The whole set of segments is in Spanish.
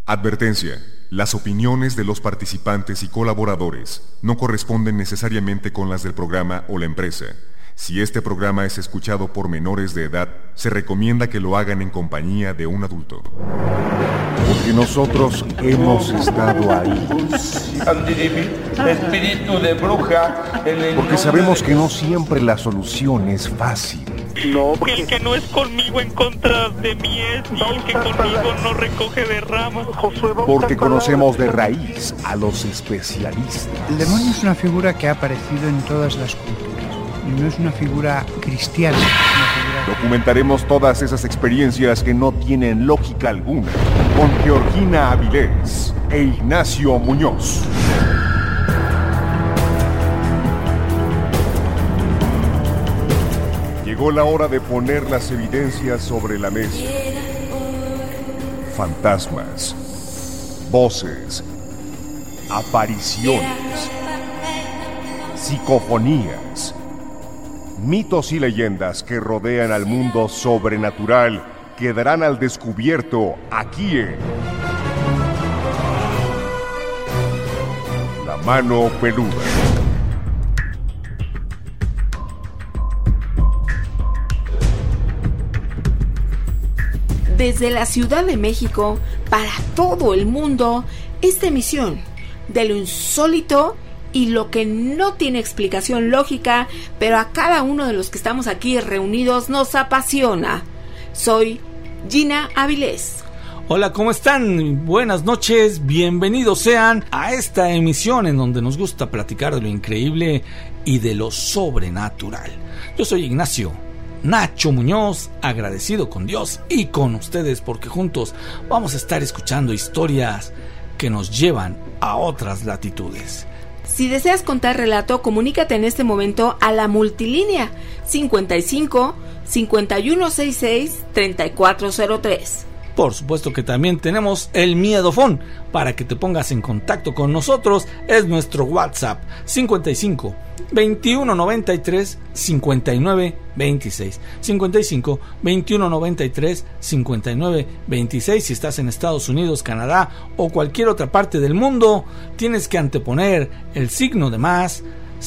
Advertencia. Las opiniones de los participantes y colaboradores no corresponden necesariamente con las del programa o la empresa. Si este programa es escuchado por menores de edad, se recomienda que lo hagan en compañía de un adulto. Porque nosotros hemos estado ahí. Espíritu de bruja. Porque sabemos que no siempre la solución es fácil. No, el que no es conmigo en contra de mí es, y el que conmigo no recoge de ramas. Porque conocemos de raíz a los especialistas. El demonio es una figura que ha aparecido en todas las culturas. Y no es una figura cristiana. Documentaremos todas esas experiencias que no tienen lógica alguna con Georgina Avilés e Ignacio Muñoz. Llegó la hora de poner las evidencias sobre la mesa. Fantasmas, voces, apariciones, psicofonías, mitos y leyendas que rodean al mundo sobrenatural quedarán al descubierto aquí en La Mano Peluda. Desde la Ciudad de México, para todo el mundo, esta emisión de lo insólito y lo que no tiene explicación lógica, pero a cada uno de los que estamos aquí reunidos nos apasiona. Soy Gina Avilés. Hola, ¿cómo están? Buenas noches, bienvenidos sean a esta emisión en donde nos gusta platicar de lo increíble y de lo sobrenatural. Yo soy Ignacio Nacho Muñoz, agradecido con Dios y con ustedes porque juntos vamos a estar escuchando historias que nos llevan a otras latitudes. Si deseas contar relato, comunícate en este momento a la multilínea 55 5166 3403. Por supuesto que también tenemos el miedofón para que te pongas en contacto con nosotros. Es nuestro WhatsApp 55 21 93 59 26 55 21 93 59 26. Si estás en Estados Unidos, Canadá o cualquier otra parte del mundo, tienes que anteponer el signo de más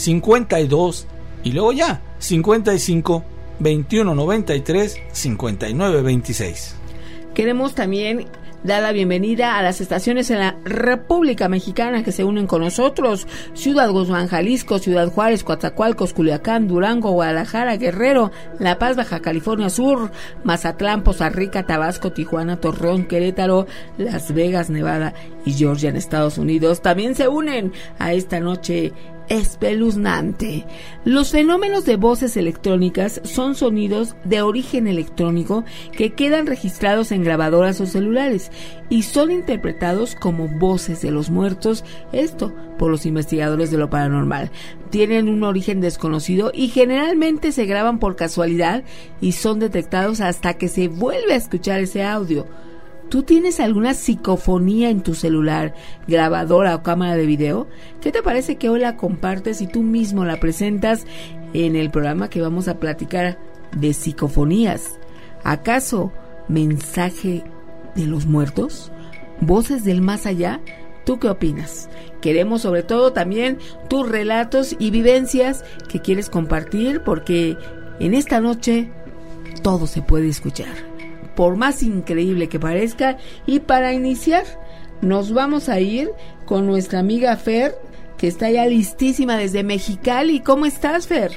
52 y luego ya 55 21 93 59 26. Queremos también dar la bienvenida a las estaciones en la República Mexicana que se unen con nosotros: Ciudad Guzmán, Jalisco, Ciudad Juárez, Coatzacoalcos, Culiacán, Durango, Guadalajara, Guerrero, La Paz, Baja California Sur, Mazatlán, Poza Rica, Tabasco, Tijuana, Torreón, Querétaro, Las Vegas, Nevada y Georgia en Estados Unidos. También se unen a esta noche espeluznante. Los fenómenos de voces electrónicas son sonidos de origen electrónico que quedan registrados en grabadoras o celulares y son interpretados como voces de los muertos, esto por los investigadores de lo paranormal. Tienen un origen desconocido y generalmente se graban por casualidad y son detectados hasta que se vuelve a escuchar ese audio. ¿Tú tienes alguna psicofonía en tu celular, grabadora o cámara de video? ¿Qué te parece que hoy la compartes y tú mismo la presentas en el programa que vamos a platicar de psicofonías? ¿Acaso mensaje de los muertos? ¿Voces del más allá? ¿Tú qué opinas? Queremos sobre todo también tus relatos y vivencias que quieres compartir, porque en esta noche todo se puede escuchar, por más increíble que parezca. Y para iniciar, nos vamos a ir con nuestra amiga Fer, que está ya listísima desde Mexicali. ¿Cómo estás, Fer?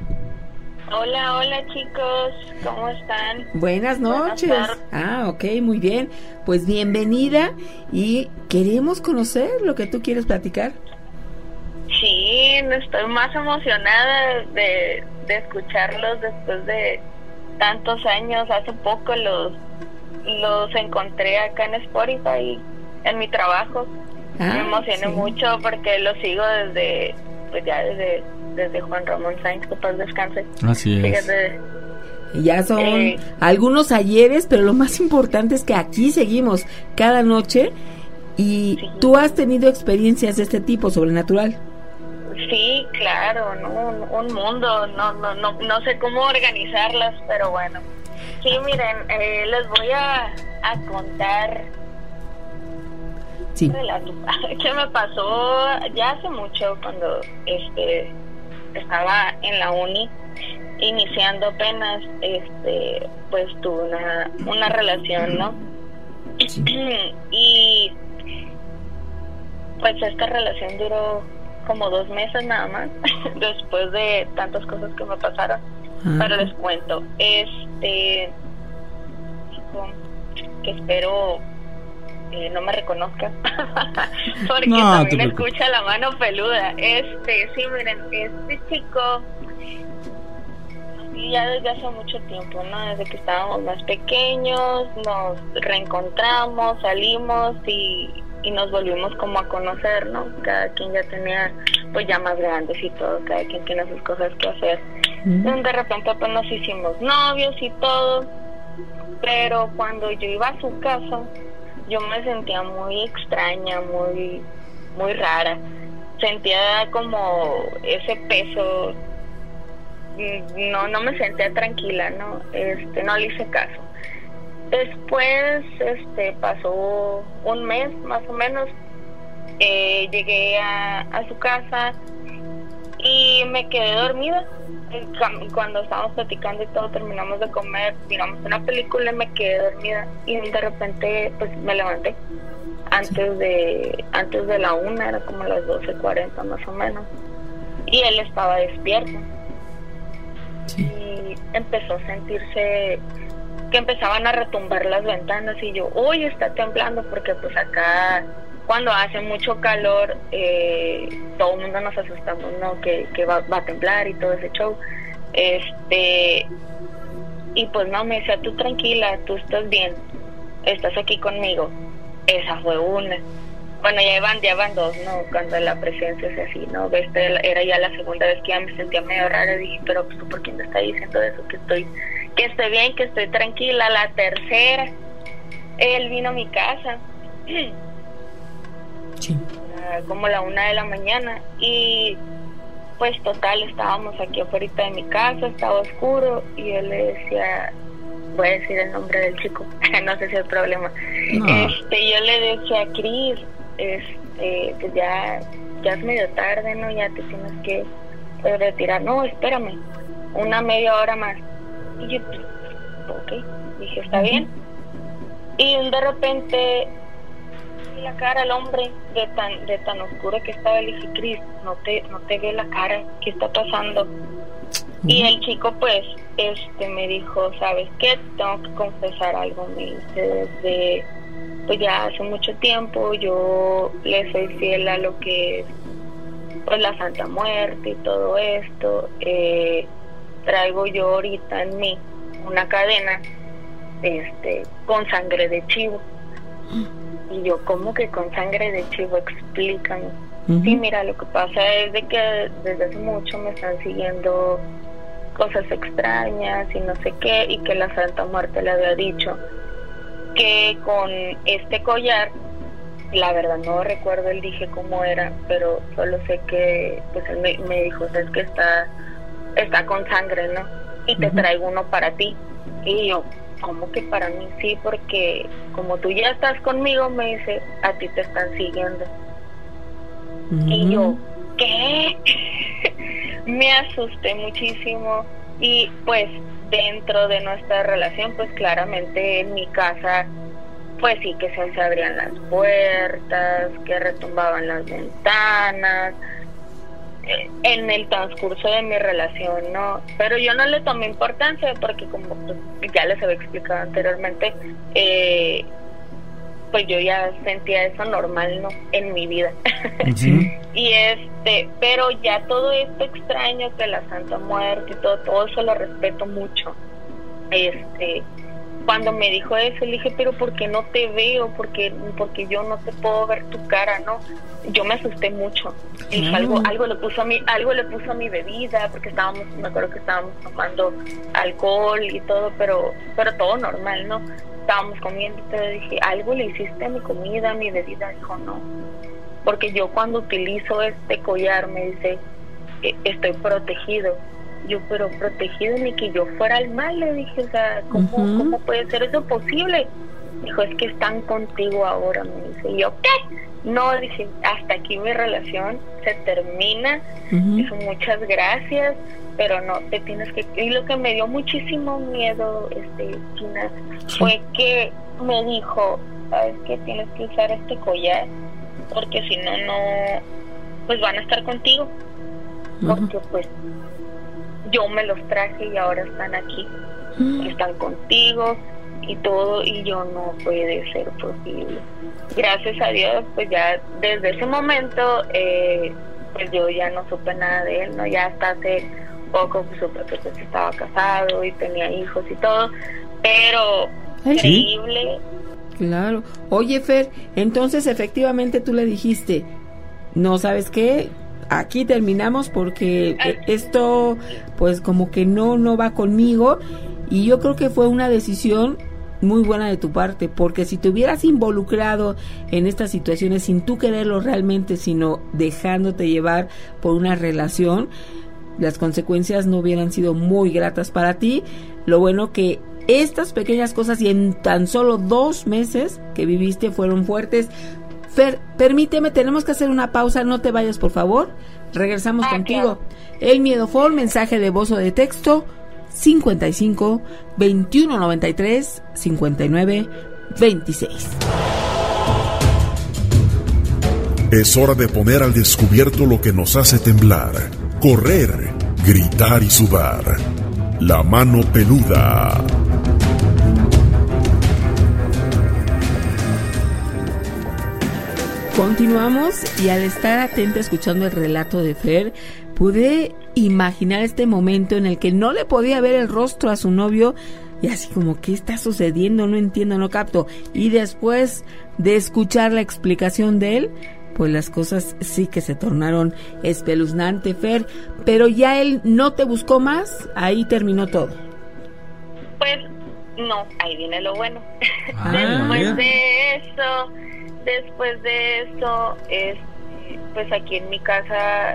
Hola chicos, ¿cómo están? Buenas noches. Ok, muy bien. Pues bienvenida y queremos conocer lo que tú quieres platicar. Sí, estoy más emocionada de escucharlos después de tantos años. Hace poco los encontré acá en Spotify en mi trabajo. Me emocioné mucho porque los sigo desde Juan Ramón Sainz, que paz descanse. Así es. Fíjate, ya son algunos ayeres, pero lo más importante es que aquí seguimos cada noche. Y sí. ¿Tú has tenido experiencias de este tipo sobrenatural? Sí, claro, ¿no? Un mundo, no sé cómo organizarlas, pero bueno. Sí, miren, les voy a contar Sí. Relato que me pasó ya hace mucho cuando estaba en la uni iniciando apenas, pues tuve una relación, ¿no? Sí. Y pues esta relación duró como 2 meses nada más después de tantas cosas que me pasaron. Pero les cuento, que espero no me reconozca porque No, también escucha la mano peluda. Sí, miren, este chico ya desde hace mucho tiempo, ¿no? Desde que estábamos más pequeños nos reencontramos, salimos y nos volvimos como a conocer, ¿no? Cada quien ya tenía, pues ya más grandes y todo, cada quien tiene sus cosas que hacer. De repente pues nos hicimos novios y todo, pero cuando yo iba a su casa yo me sentía muy extraña, muy muy rara, sentía como ese peso, no me sentía tranquila, no le hice caso. Después pasó un mes más o menos, llegué a su casa y me quedé dormida. Cuando estábamos platicando y todo, terminamos de comer, miramos una película y me quedé dormida, y de repente pues me levanté antes de la 1, era como las 12:40 más o menos, y él estaba despierto. Y empezó a sentirse que empezaban a retumbar las ventanas, y yo, uy, está temblando, porque pues acá cuando hace mucho calor todo el mundo nos asustamos, ¿no? Que va a temblar y todo ese show. Y pues no, me decía, tú tranquila, tú estás bien, estás aquí conmigo. Esa fue una. Bueno, ya van 2, ¿no? Cuando la presencia es así, ¿no? Era ya la segunda vez que ya me sentía medio rara, y dije, pero pues, ¿tú por qué me estás diciendo eso? Que estoy bien, que estoy tranquila. La tercera, él vino a mi casa. Sí. Como la 1 de la mañana, y pues total, estábamos aquí afuera de mi casa, estaba oscuro, y él le decía, voy a decir el nombre del chico, no sé si es problema. No. Yo le decía, Cris, pues ya es medio tarde, ¿no? Ya te tienes que retirar. No, espérame, una media hora más. Y yo, ok, dije, está bien. Y de repente la cara al hombre de tan oscuro que estaba, le dije, Cris, no te ve la cara, ¿qué está pasando? Y el chico pues me dijo, ¿sabes qué? Tengo que confesar algo. Me dice, desde pues ya hace mucho tiempo yo le soy fiel a lo que es pues la Santa Muerte y todo esto. Traigo yo ahorita en mí una cadena con sangre de chivo. Y yo, ¿cómo que con sangre de chivo? Explícame. Sí, mira, lo que pasa es de que desde hace mucho me están siguiendo cosas extrañas y no sé qué, y que la Santa Muerte le había dicho que con este collar, la verdad no recuerdo el dije cómo era, pero solo sé que pues él me dijo, sabes que está con sangre, ¿no? Y te traigo uno para ti. Y yo, ¿cómo que para mí? Sí, porque como tú ya estás conmigo, me dice, a ti te están siguiendo. Y yo, ¿qué? Me asusté muchísimo. Y pues dentro de nuestra relación, pues claramente en mi casa, pues sí que se abrían las puertas, que retumbaban las ventanas, en el transcurso de mi relación, ¿no? Pero yo no le tomé importancia porque, como pues, ya les había explicado anteriormente, pues yo ya sentía eso normal, ¿no? En mi vida. Y pero ya todo esto extraño, que la Santa Muerte y todo eso lo respeto mucho. Cuando me dijo eso, le dije, pero ¿por qué no te veo? Porque yo no te puedo ver tu cara, ¿no? Yo me asusté mucho. Dije, algo le puso a mi bebida, porque me acuerdo que estábamos tomando alcohol y todo, pero todo normal, ¿no? Estábamos comiendo y todo, dije, algo le hiciste a mi comida, a mi bebida. Dijo, no, porque yo cuando utilizo este collar, me dice, estoy protegido. Yo, pero protegido, ni que yo fuera el mal, le dije, o sea, ¿cómo puede ser eso posible? Dijo, es que están contigo ahora, me dice. Y yo, ¿qué? No, dije, hasta aquí mi relación se termina. Dijo, muchas gracias, pero no, te tienes que... Y lo que me dio muchísimo miedo, Gina, fue que me dijo, ¿sabes qué? Tienes que usar este collar, porque si no, pues van a estar contigo. Porque pues yo me los traje y ahora están aquí. Están contigo y todo, y yo, no puede ser posible. Gracias a Dios, pues ya desde ese momento, pues yo ya no supe nada de él, ¿no? Ya hasta hace poco pues, supe que pues estaba casado y tenía hijos y todo, pero increíble. Claro. Oye, Fer, entonces efectivamente tú le dijiste, no, ¿sabes qué? Aquí terminamos porque esto pues como que no va conmigo, y yo creo que fue una decisión muy buena de tu parte, porque si te hubieras involucrado en estas situaciones sin tú quererlo realmente, sino dejándote llevar por una relación, las consecuencias no hubieran sido muy gratas para ti. Lo bueno que estas pequeñas cosas y en tan solo 2 meses que viviste fueron fuertes. Fer, permíteme, tenemos que hacer una pausa, no te vayas por favor, regresamos contigo. Claro. El Miedofón, mensaje de voz o de texto, 55 21 93 59 26. Es hora de poner al descubierto lo que nos hace temblar, correr, gritar y sudar. La mano peluda. Continuamos, y al estar atenta escuchando el relato de Fer, pude imaginar este momento en el que no le podía ver el rostro a su novio y así como, ¿qué está sucediendo? No entiendo, no capto. Y después de escuchar la explicación de él, pues las cosas sí que se tornaron espeluznante, Fer. Pero ya él no te buscó más, ahí terminó todo. Pues no, ahí viene lo bueno. Después de eso, pues aquí en mi casa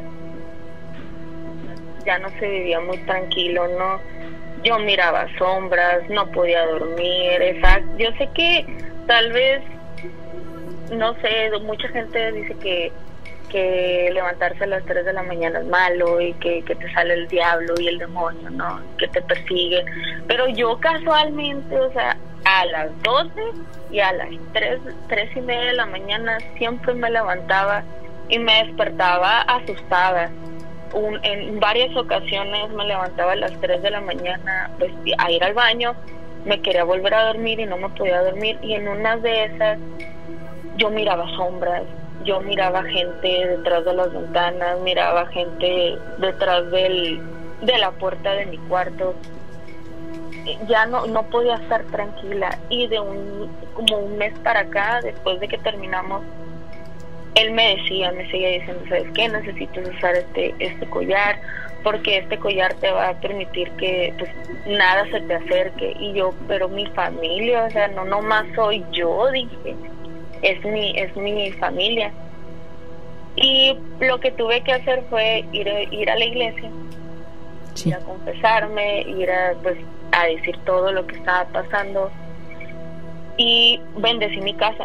ya no se vivía muy tranquilo, ¿no? Yo miraba sombras, no podía dormir, yo sé que tal vez, no sé, mucha gente dice que levantarse a las 3 de la mañana es malo y que te sale el diablo y el demonio, ¿no? Que te persigue. Pero yo casualmente, o sea, a las 12 y a las 3:30 de la mañana siempre me levantaba y me despertaba asustada. En varias ocasiones me levantaba a las 3 de la mañana pues, a ir al baño, me quería volver a dormir y no me podía dormir, y en una de esas yo miraba sombras, yo miraba gente detrás de las ventanas, miraba gente detrás de la puerta de mi cuarto. Ya no podía estar tranquila, y de como un mes para acá, después de que terminamos, él me seguía diciendo, ¿sabes qué? Necesitas usar este collar, porque este collar te va a permitir que pues nada se te acerque. Y yo, pero mi familia, o sea, no nomás soy yo, dije, es mi familia. Y lo que tuve que hacer fue ir a la iglesia, ir a confesarme, ir a decir todo lo que estaba pasando, y bendecí mi casa.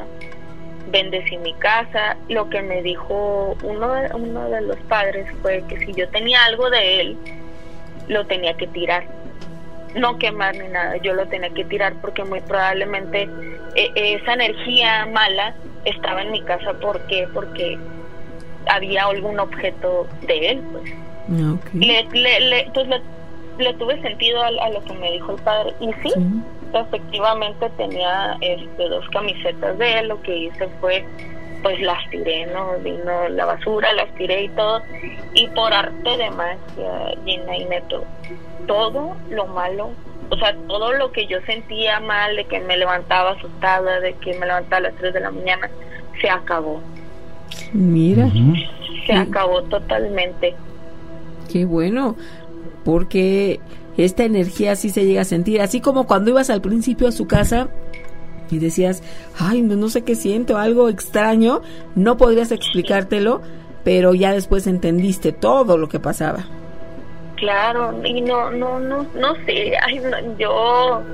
Lo que me dijo uno de los padres fue que si yo tenía algo de él, lo tenía que tirar, no quemar ni nada, yo lo tenía que tirar, porque muy probablemente esa energía mala estaba en mi casa. ¿Por qué? Porque había algún objeto de él, pues. Okay. Le tuve sentido a lo que me dijo el padre, y sí. Efectivamente tenía 2 camisetas de él. Lo que hice fue, pues las tiré, ¿no? Vino la basura, las tiré y todo, y por arte de magia, Gina y Neto, todo lo malo, o sea, todo lo que yo sentía mal, de que me levantaba asustada, de que me levantaba a las 3 de la mañana, se acabó. Mira. Se acabó totalmente. Qué bueno, porque esta energía sí se llega a sentir, así como cuando ibas al principio a su casa y decías, ay, no sé qué siento, algo extraño, no podrías explicártelo, pero ya después entendiste todo lo que pasaba. Claro, y no sé, yo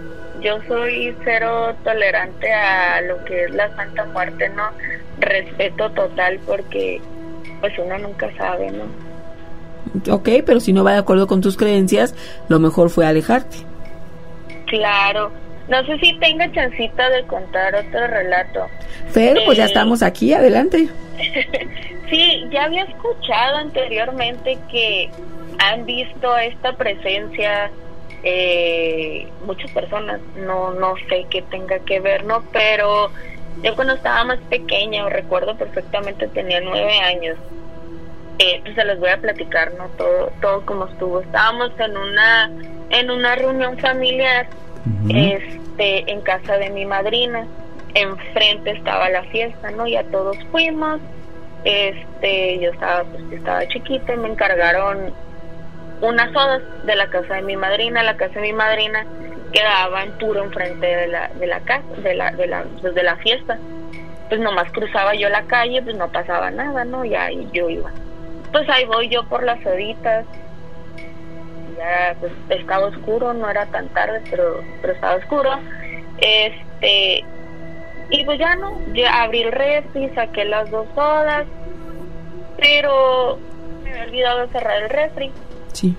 yo soy cero tolerante a lo que es la Santa Muerte, ¿no? Respeto total porque pues uno nunca sabe, ¿no? Ok, pero si no va de acuerdo con tus creencias, lo mejor fue alejarte. Claro. No sé si tenga chancita de contar otro relato. Fer, pues ya estamos aquí, adelante. Sí, ya había escuchado anteriormente que han visto esta presencia muchas personas, no sé qué tenga que ver, ¿no? Pero yo cuando estaba más pequeña, recuerdo perfectamente, tenía 9 años. Pues se los voy a platicar, ¿no? Todo como estuvo. Estábamos en una reunión familiar, en casa de mi madrina. Enfrente estaba la fiesta, ¿no? Ya todos fuimos. Yo estaba chiquita y me encargaron unas sodas de la casa de mi madrina. La casa de mi madrina quedaba en puro enfrente de la casa, de la fiesta. Pues nomás cruzaba yo la calle, pues no pasaba nada, ¿no? Ya y yo iba. Pues ahí voy yo por las soditas. Ya pues estaba oscuro, no era tan tarde, pero estaba oscuro. Y pues ya no, ya abrí el refri, saqué las 2 sodas, pero me había olvidado de cerrar el refri. Sí.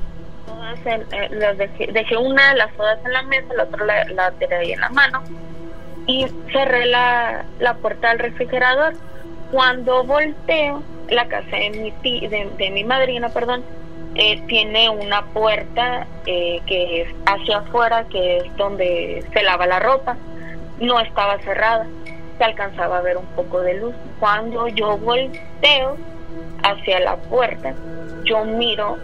Dejé una de las sodas en la mesa, la otra la tiré ahí en la mano y cerré la puerta del refrigerador. Cuando volteo, la casa de mi madrina, tiene una puerta que es hacia afuera, que es donde se lava la ropa. No estaba cerrada, se alcanzaba a ver un poco de luz. Cuando yo volteo hacia la puerta, yo miro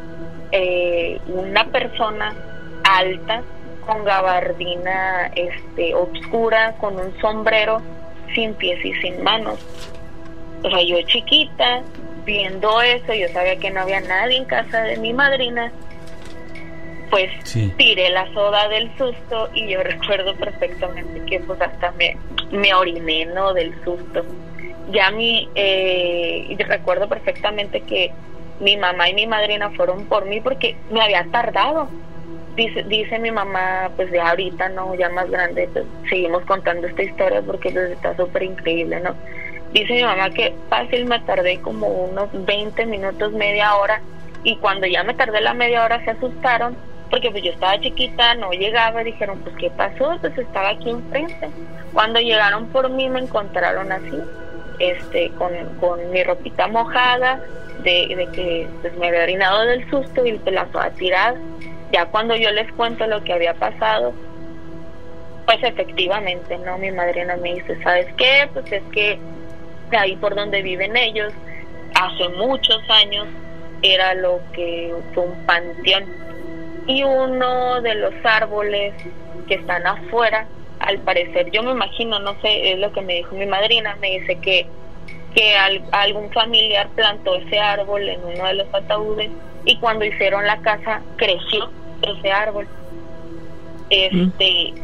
una persona alta con gabardina oscura, con un sombrero, sin pies y sin manos. O sea, yo chiquita, viendo eso, yo sabía que no había nadie en casa de mi madrina. Pues sí, tiré la soda del susto y yo recuerdo perfectamente que pues hasta me oriné, ¿no? Del susto. Ya recuerdo perfectamente que mi mamá y mi madrina fueron por mí porque me había tardado. Dice mi mamá, pues de ahorita, ¿no? Ya más grande, pues seguimos contando esta historia porque pues está súper increíble, ¿no? Dice mi mamá que fácil me tardé como unos 20 minutos, media hora, y cuando ya me tardé la media hora se asustaron porque pues yo estaba chiquita, no llegaba, dijeron pues ¿qué pasó? Pues estaba aquí enfrente. Cuando llegaron por mí me encontraron así, con mi ropita mojada, de que pues me había orinado del susto y pues la soda tirada. Ya cuando yo les cuento lo que había pasado, pues efectivamente, ¿no? Mi madrina me dice, ¿sabes qué? Pues es que de ahí por donde viven ellos, hace muchos años, era lo que fue un panteón. Y uno de los árboles que están afuera, al parecer, yo me imagino, no sé, es lo que me dijo mi madrina, me dice que algún familiar plantó ese árbol en uno de los ataúdes y cuando hicieron la casa creció ese árbol. Y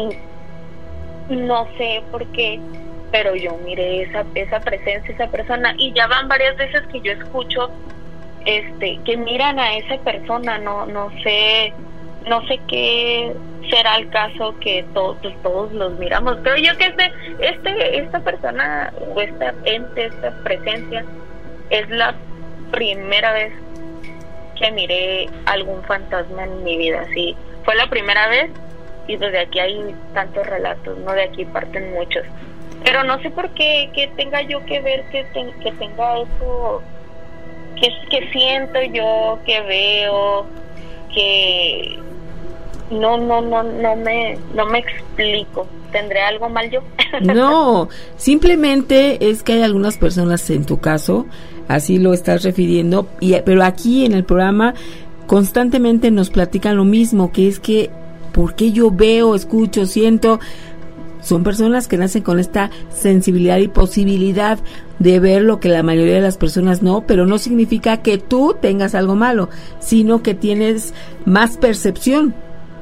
no sé por qué, pero yo miré esa presencia, esa persona, y ya van varias veces que yo escucho que miran a esa persona. No sé qué será el caso que todos los miramos. Creo yo que esta persona o esta ente, esta presencia, es la primera vez que miré algún fantasma en mi vida. Sí, fue la primera vez, y desde aquí hay tantos relatos, no, de aquí parten muchos, pero no sé por qué que tenga yo que ver, que tenga eso, que siento yo, que veo, que no me explico. ¿Tendré algo mal yo? No, simplemente es que hay algunas personas, en tu caso, así lo estás refiriendo, pero aquí en el programa constantemente nos platican lo mismo, que es que ¿por qué yo veo, escucho, siento? Son personas que nacen con esta sensibilidad y posibilidad de ver lo que la mayoría de las personas no, pero no significa que tú tengas algo malo, sino que tienes más percepción.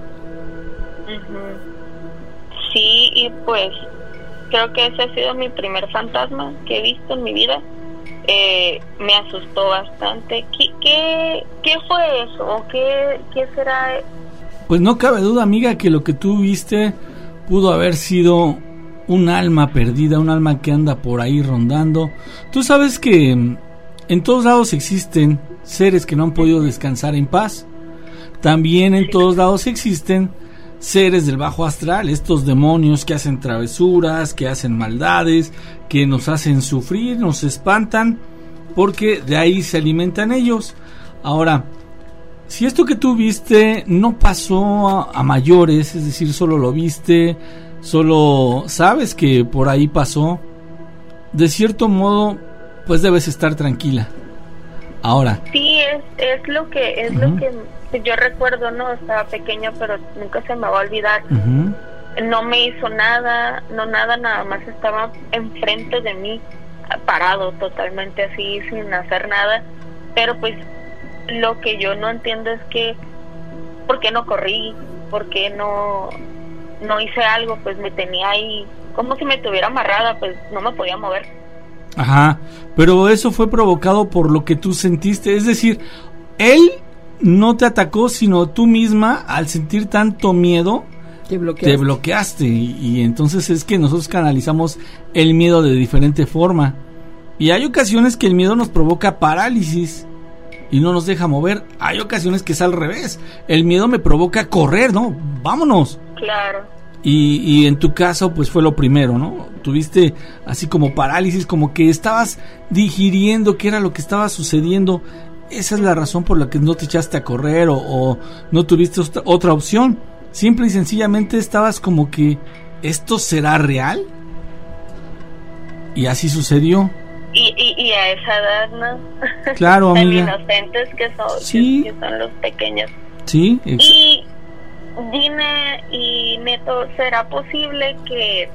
Sí, y pues creo que ese ha sido mi primer fantasma que he visto en mi vida. Me asustó bastante. ¿Qué fue eso? ¿O qué será Pues no cabe duda, amiga, que lo que tú viste pudo haber sido un alma perdida, un alma que anda por ahí rondando. Tú sabes que en todos lados existen seres que no han podido descansar en paz. También en todos lados existen seres del bajo astral, estos demonios que hacen travesuras, que hacen maldades, que nos hacen sufrir, nos espantan, porque de ahí se alimentan ellos. Ahora, si esto que tú viste no pasó a mayores, es decir, solo lo viste, solo sabes que por ahí pasó, de cierto modo, pues debes estar tranquila. Ahora. Sí, es lo que lo que yo recuerdo, ¿no? Estaba pequeño, pero nunca se me va a olvidar. No me hizo nada, nada más estaba enfrente de mí, parado totalmente así, sin hacer nada. Pero pues lo que yo no entiendo es que ¿por qué no corrí? ¿Por qué no hice algo? Pues me tenía ahí como si me tuviera amarrada, pues no me podía mover. Ajá, pero eso fue provocado por lo que tú sentiste, es decir, él no te atacó, sino tú misma, al sentir tanto miedo, te bloqueaste y entonces es que nosotros canalizamos el miedo de diferente forma, y hay ocasiones que el miedo nos provoca parálisis y no nos deja mover. Hay ocasiones que es al revés, el miedo me provoca correr, ¿no? Vámonos. Claro. Y en tu caso pues fue lo primero, ¿no? Tuviste así como parálisis, como que estabas digiriendo qué era lo que estaba sucediendo. Esa es la razón por la que no te echaste a correr o no tuviste otra opción. Simple y sencillamente estabas como que ¿esto será real? Y así sucedió. Y a esa edad, ¿no? Claro, amiga. Tan inocentes que son, sí. que son los pequeños. Sí, y Dime y Neto, ¿será posible que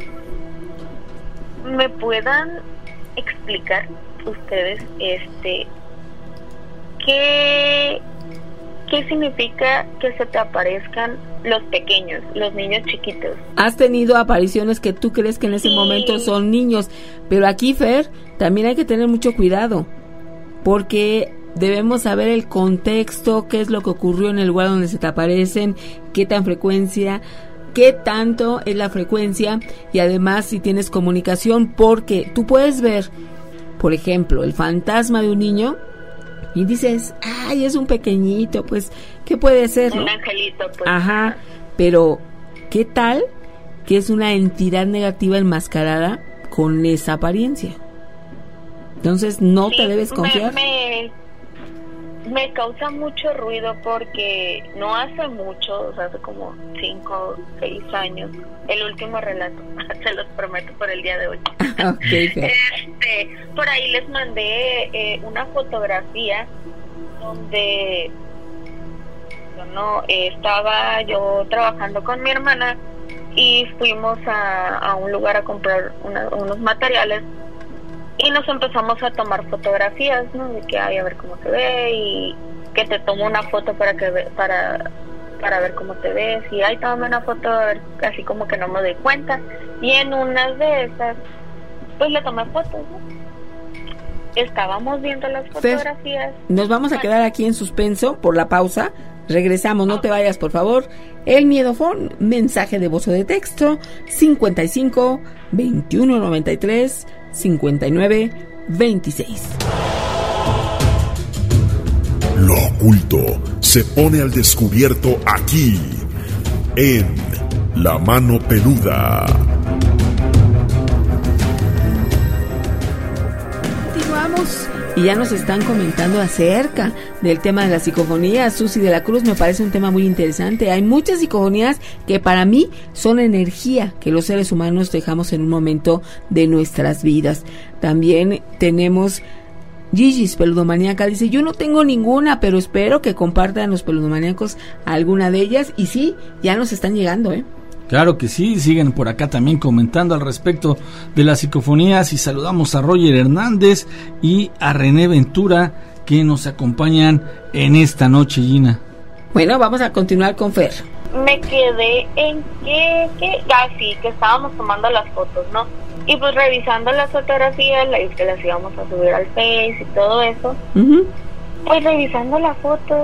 me puedan explicar ustedes qué significa que se te aparezcan los pequeños, los niños chiquitos? Has tenido apariciones que tú crees que en ese momento son niños, pero aquí, Fer, también hay que tener mucho cuidado, porque debemos saber el contexto, qué es lo que ocurrió en el lugar donde se te aparecen, qué tanto es la frecuencia, y además si tienes comunicación, porque tú puedes ver, por ejemplo, el fantasma de un niño y dices, ay, es un pequeñito, pues, ¿qué puede ser? Un angelito, pues. Ajá, pero ¿qué tal que es una entidad negativa enmascarada con esa apariencia? Entonces no te debes confiar. Me causa mucho ruido porque no hace mucho, o sea, hace como 5 o 6 años, el último relato, se los prometo por el día de hoy. Okay. Por ahí les mandé una fotografía donde estaba yo trabajando con mi hermana y fuimos a un lugar a comprar unos materiales. Y nos empezamos a tomar fotografías, ¿no? De que, ay, a ver cómo te ve, y que te tomo una foto para ver cómo te ves, y ay, tómame una foto, a ver, así como que no me doy cuenta. Y en una de esas, pues le tomé fotos, ¿no? Estábamos viendo las fotografías. Nos vamos a quedar aquí en suspenso por la pausa. Regresamos, no te vayas, por favor. El Miedofón, mensaje de voz o de texto, 55 21 93 59 26. Lo oculto se pone al descubierto aquí, en La Mano Peluda. Continuamos y ya nos están comentando acerca del tema de la psicofonía. Susi de la Cruz, me parece un tema muy interesante. Hay muchas psicofonías que para mí son energía que los seres humanos dejamos en un momento de nuestras vidas. También tenemos Gigi's Peludomaníaca, dice, yo no tengo ninguna, pero espero que compartan los peludomaníacos alguna de ellas. Y sí, ya nos están llegando, Claro que sí, siguen por acá también comentando al respecto de las psicofonías, y saludamos a Roger Hernández y a René Ventura que nos acompañan en esta noche, Gina. Bueno, vamos a continuar con Fer. Me quedé en que estábamos tomando las fotos, ¿no? Y pues revisando las fotografías, que las íbamos a subir al Face y todo eso, pues revisando las fotos,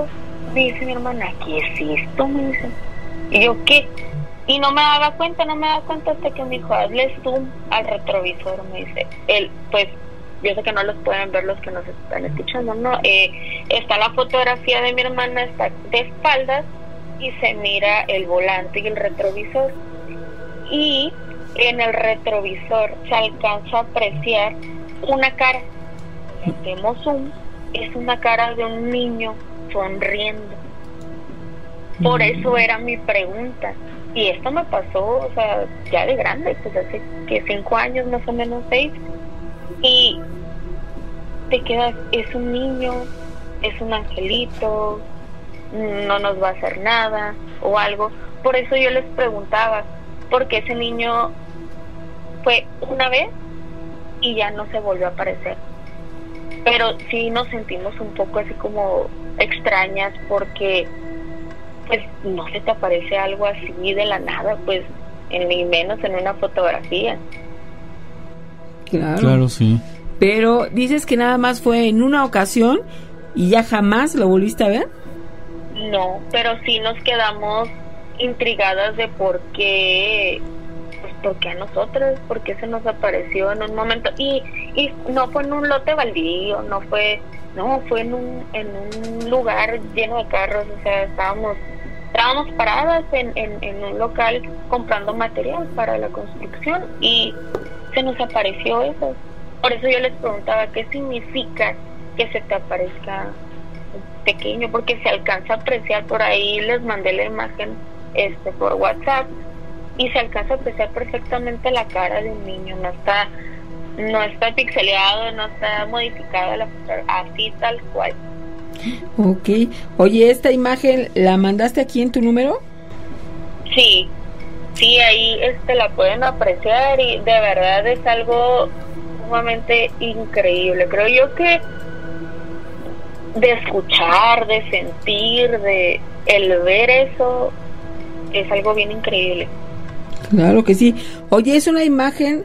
Me dice mi hermana, ¿qué es esto? Me dice. Y yo, ¿qué? Y no me daba cuenta hasta que me dijo, hazle zoom al retrovisor, me dice. Él, pues, yo sé que no los pueden ver los que nos están escuchando, ¿no? Está la fotografía de mi hermana, está de espaldas y se mira el volante y el retrovisor. Y en el retrovisor se alcanza a apreciar una cara. Hacemos zoom, es una cara de un niño sonriendo. Por eso era mi pregunta. Y esto me pasó, o sea, ya de grande, pues hace que 5 años, más o menos 6. Y te quedas, es un niño, es un angelito, no nos va a hacer nada o algo. Por eso yo les preguntaba, porque ese niño fue una vez y ya no se volvió a aparecer. Pero sí nos sentimos un poco así como extrañas, porque pues no se te aparece algo así de la nada, pues ni menos en una fotografía. Claro, sí. Pero dices que nada más fue en una ocasión y ya jamás lo volviste a ver. No, pero sí nos quedamos intrigadas de por qué, pues por qué a nosotros, por qué se nos apareció en un momento. Y no fue en un lote baldío, fue en un lugar lleno de carros, o sea, estábamos paradas en un local comprando material para la construcción y se nos apareció eso. Por eso yo les preguntaba qué significa que se te aparezca pequeño, porque se alcanza a apreciar por ahí. Les mandé la imagen por WhatsApp y se alcanza a apreciar perfectamente la cara de un niño. No está pixeleado, no está modificada la foto, así tal cual. Ok. Oye, ¿esta imagen la mandaste aquí en tu número? Sí, ahí la pueden apreciar y de verdad es algo sumamente increíble. Creo yo que de escuchar, de sentir, de el ver eso es algo bien increíble. Claro que sí. Oye, es una imagen.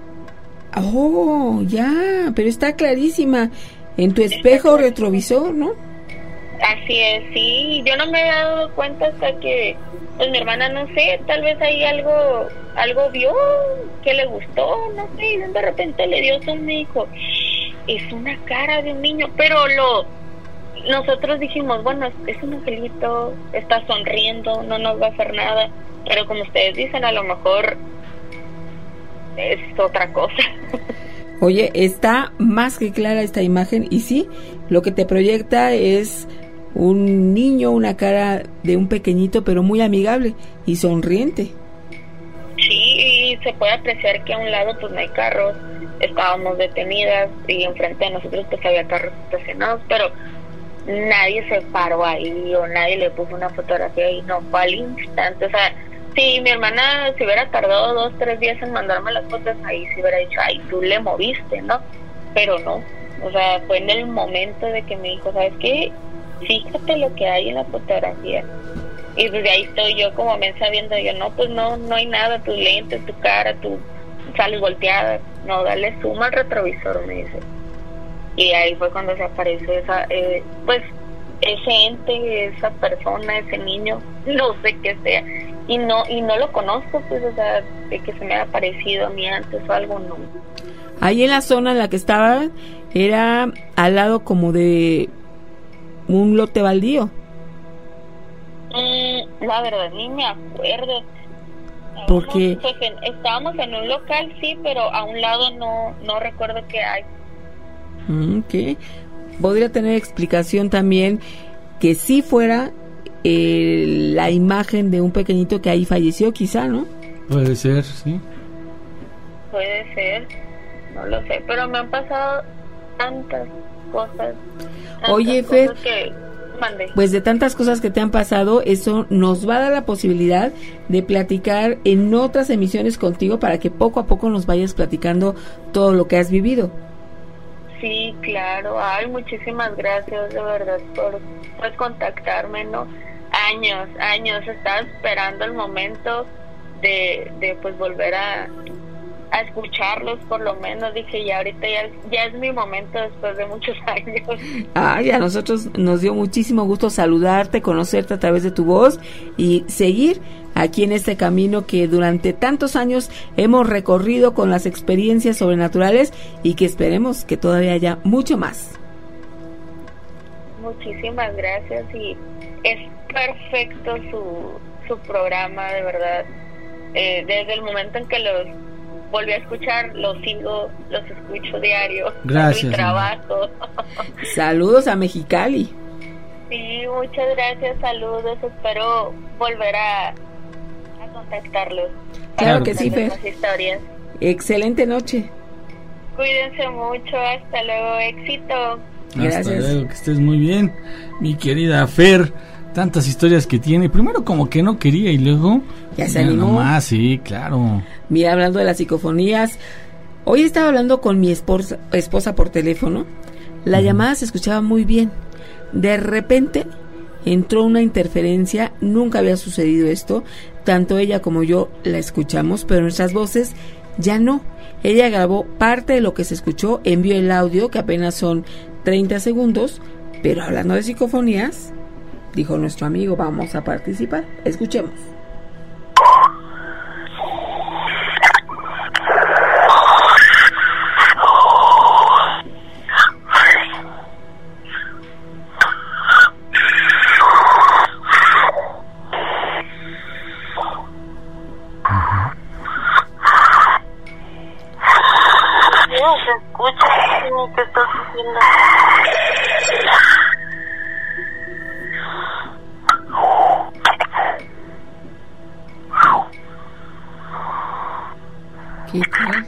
Oh, ya, pero está clarísima. En tu espejo retrovisor, ¿no? Así es, sí. Yo no me había dado cuenta hasta que, pues mi hermana, no sé, tal vez ahí algo vio que le gustó, no sé, y de repente le dio zoom y me dijo, es una cara de un niño, pero nosotros dijimos, bueno, es un angelito, está sonriendo, no nos va a hacer nada, pero como ustedes dicen, a lo mejor es otra cosa. Oye, está más que clara esta imagen y sí, lo que te proyecta es un niño, una cara de un pequeñito pero muy amigable y sonriente. Sí, y se puede apreciar que a un lado pues no hay carros, estábamos detenidas y enfrente de nosotros pues había carros estacionados, pero nadie se paró ahí o nadie le puso una fotografía y no fue al instante. O sea, si mi hermana se hubiera tardado 2-3 días en mandarme las fotos, ahí se hubiera dicho, ay, tú le moviste, ¿no? Pero no, o sea, fue en el momento de que me dijo, ¿sabes qué? Fíjate lo que hay en la fotografía. Y desde ahí estoy yo como mensa viendo, yo, no, pues no hay nada, tus lentes, tu cara, tu sales volteada, no, dale zoom al retrovisor, me dice. Y ahí fue cuando se apareció esa, pues, ese ente, esa persona, ese niño, no sé qué sea. Y no lo conozco, pues, o sea, de que se me haya parecido a mí antes o algo, no. Ahí en la zona en la que estaba, era al lado como de un lote baldío. La verdad, ni me acuerdo. Porque estábamos en un local, sí, pero a un lado no recuerdo qué hay. Ok. Podría tener explicación también que sí fuera la imagen de un pequeñito que ahí falleció, quizá, ¿no? Puede ser, sí. Puede ser, no lo sé, pero me han pasado tantas cosas. Oye, Fer, Mande. Pues de tantas cosas que te han pasado, eso nos va a dar la posibilidad de platicar en otras emisiones contigo para que poco a poco nos vayas platicando todo lo que has vivido. Sí, claro. Ay, muchísimas gracias de verdad por pues contactarme, ¿no? Años estaba esperando el momento de pues volver a escucharlos por lo menos. Dije, y ahorita ya es mi momento después de muchos años. Ay, a nosotros nos dio muchísimo gusto saludarte, conocerte a través de tu voz y seguir aquí en este camino que durante tantos años hemos recorrido con las experiencias sobrenaturales y que esperemos que todavía haya mucho más. Muchísimas gracias, y es perfecto su programa, de verdad. Desde el momento en que los volví a escuchar, los escucho diario. Gracias. Mi trabajo. Saludos a Mexicali. Sí, muchas gracias, saludos. Espero volver a contactarlos. Claro que sí, Fer. Más historias. Excelente noche. Cuídense mucho, hasta luego, éxito. Gracias. Hasta luego, que estés muy bien, mi querida Fer. Tantas historias que tiene. Primero como que no quería y luego ya se animó. Nomás, sí, claro. Mira, hablando de las psicofonías, hoy estaba hablando con mi esposa por teléfono. La llamada se escuchaba muy bien. De repente entró una interferencia. Nunca había sucedido esto. Tanto ella como yo la escuchamos, pero nuestras voces ya no. Ella grabó parte de lo que se escuchó, envió el audio, que apenas son 30 segundos, pero hablando de psicofonías, dijo nuestro amigo, vamos a participar. Escuchemos. Se escucha, ¿qué estás diciendo? ¿Qué tal?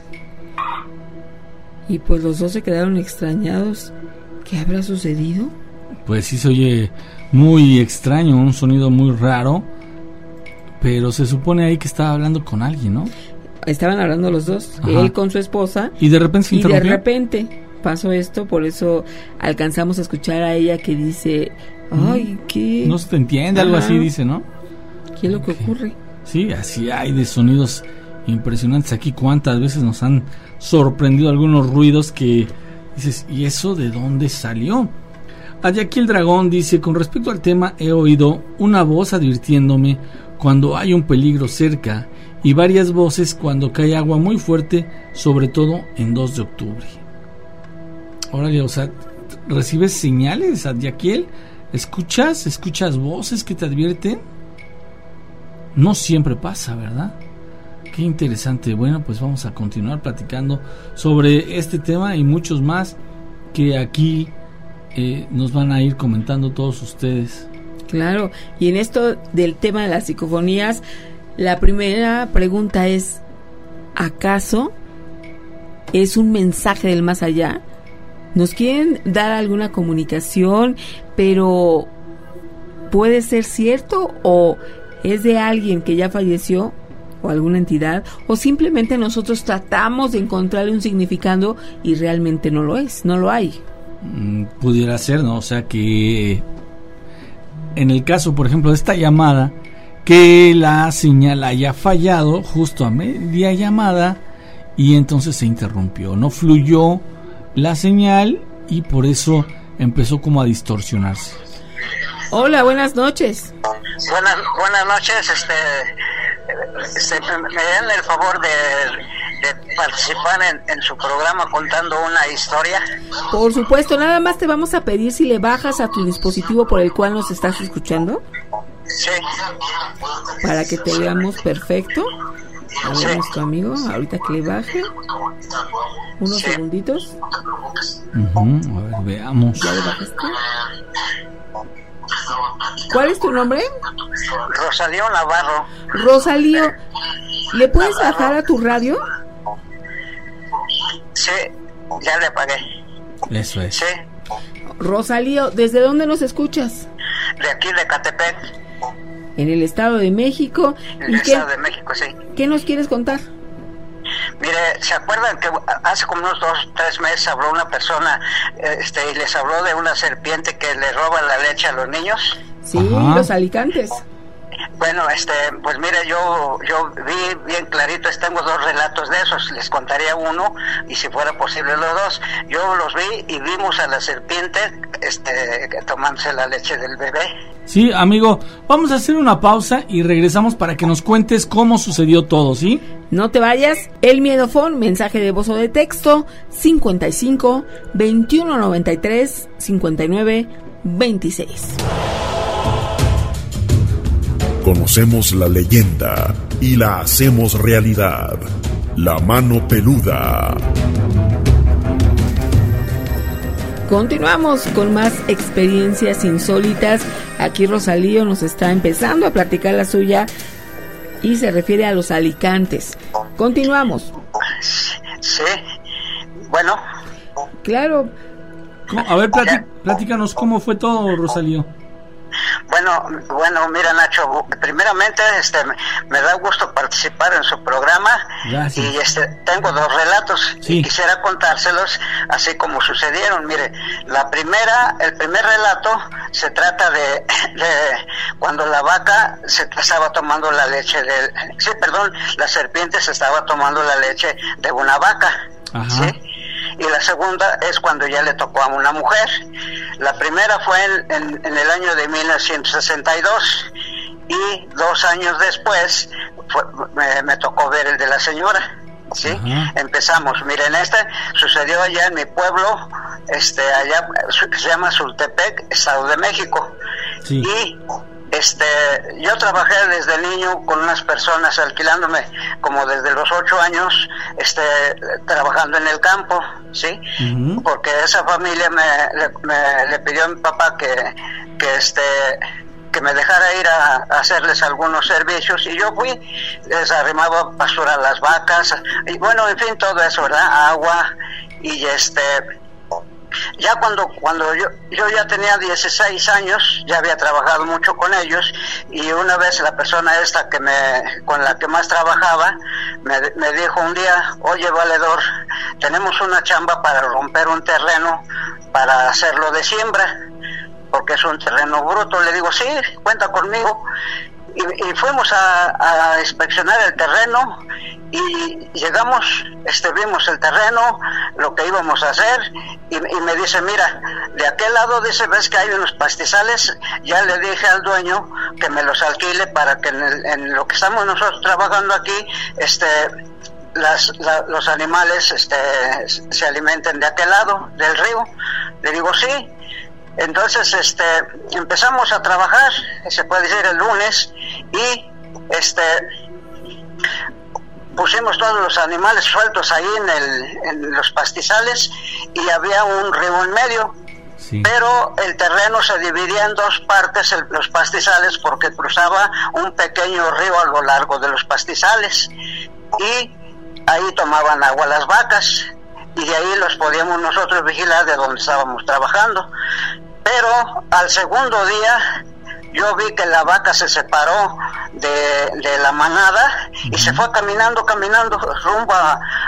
Y pues los dos se quedaron extrañados. ¿Qué habrá sucedido? Pues sí se oye muy extraño, un sonido muy raro, pero se supone ahí que estaba hablando con alguien, ¿no? Estaban hablando los dos, ajá, él con su esposa. Y de repente se interrumpió. Y de repente pasó esto, por eso alcanzamos a escuchar a ella que dice, ay, ¿qué? No se te entiende, algo así dice, ¿no? ¿Qué es lo que ocurre? Sí, así hay de sonidos impresionantes aquí. Cuántas veces nos han sorprendido algunos ruidos que dices, ¿y eso de dónde salió? Aquí el dragón dice, con respecto al tema, he oído una voz advirtiéndome cuando hay un peligro cerca y varias voces cuando cae agua muy fuerte, sobre todo en 2 de octubre. Órale, o sea, ¿recibes señales, Adiaquiel? ¿Escuchas voces que te advierten? No siempre pasa, ¿verdad? Qué interesante. Bueno, pues vamos a continuar platicando sobre este tema y muchos más que aquí nos van a ir comentando todos ustedes. Claro, y en esto del tema de las psicofonías, la primera pregunta es, ¿acaso es un mensaje del más allá? ¿Nos quieren dar alguna comunicación, pero puede ser cierto o es de alguien que ya falleció o alguna entidad, o simplemente nosotros tratamos de encontrarle un significado y realmente no lo es, no lo hay? Pudiera ser, ¿no? O sea que en el caso, por ejemplo, de esta llamada, que la señal haya fallado justo a media llamada y entonces se interrumpió, no fluyó la señal y por eso empezó como a distorsionarse. Hola, buenas noches. Buenas noches, me dan el favor de participar en su programa contando una historia. Por supuesto, nada más te vamos a pedir si le bajas a tu dispositivo por el cual nos estás escuchando. Sí. Para que te veamos perfecto. A ver, sí, nuestro amigo, ahorita que le baje. Unos segunditos. A ver, veamos. ¿Ya le bajaste? ¿Cuál es tu nombre? Rosalío Navarro. Rosalío, ¿le puedes bajar a tu radio? Sí, ya le apagué. Eso es. Sí. Rosalío, ¿desde dónde nos escuchas? De aquí, de Catepec. En el Estado de México. En el Estado de México, sí. ¿Qué nos quieres contar? Mire, ¿se acuerdan que hace como unos 2-3 meses habló una persona y les habló de una serpiente que le roba la leche a los niños? Sí, ajá, los alicantes. Bueno, pues mire, yo vi bien clarito, tengo 2 relatos de esos, les contaría uno, y si fuera posible los 2. Yo los vi y vimos a la serpiente, tomándose la leche del bebé. Sí, amigo, vamos a hacer una pausa y regresamos para que nos cuentes cómo sucedió todo, ¿sí? No te vayas, el miedofón, mensaje de voz o de texto, 55 21 93 59 26. Conocemos la leyenda y la hacemos realidad. La mano peluda. Continuamos con más experiencias insólitas. Aquí Rosalío nos está empezando a platicar la suya y se refiere a los alicantes. Continuamos. Sí, bueno. Claro. A ver, platícanos cómo fue todo, Rosalío. Bueno, mira, Nacho, primeramente me da gusto participar en su programa. Gracias. Y tengo 2 relatos, sí, y quisiera contárselos así como sucedieron. Mire, el primer relato se trata de cuando la vaca se estaba tomando la leche la serpiente se estaba tomando la leche de una vaca. Ajá. ¿Sí? Y la segunda es cuando ya le tocó a una mujer. La primera fue en el año de 1962 y 2 años después me tocó ver el de la señora. ¿Sí? Uh-huh. Empezamos. Miren, sucedió allá en mi pueblo, allá se llama Sultepec, Estado de México. Sí. Y yo trabajé desde niño con unas personas alquilándome como desde los 8 años, trabajando en el campo, ¿sí? Uh-huh. Porque esa familia le pidió a mi papá que me dejara ir a hacerles algunos servicios, y yo fui, les arrimaba pastura a las vacas, y bueno, en fin, todo eso, ¿verdad? Agua, y ya cuando yo ya tenía 16 años, ya había trabajado mucho con ellos, y una vez la persona con la que más trabajaba me dijo un día: oye, valedor, tenemos una chamba para romper un terreno para hacerlo de siembra, porque es un terreno bruto. Le digo: sí, cuenta conmigo. Y fuimos a inspeccionar el terreno, y llegamos, vimos el terreno, lo que íbamos a hacer, y me dice: mira, de aquel lado, dice, ves que hay unos pastizales, ya le dije al dueño que me los alquile para que en lo que estamos nosotros trabajando aquí, los animales se alimenten de aquel lado del río. Le digo: sí. Entonces empezamos a trabajar, se puede decir el lunes, y pusimos todos los animales sueltos ahí en los pastizales, y había un río en medio. Sí. Pero el terreno se dividía en 2 partes, los pastizales, porque cruzaba un pequeño río a lo largo de los pastizales, y ahí tomaban agua las vacas, y de ahí los podíamos nosotros vigilar de donde estábamos trabajando. Pero al segundo día yo vi que la vaca se separó de la manada, y se fue caminando rumbo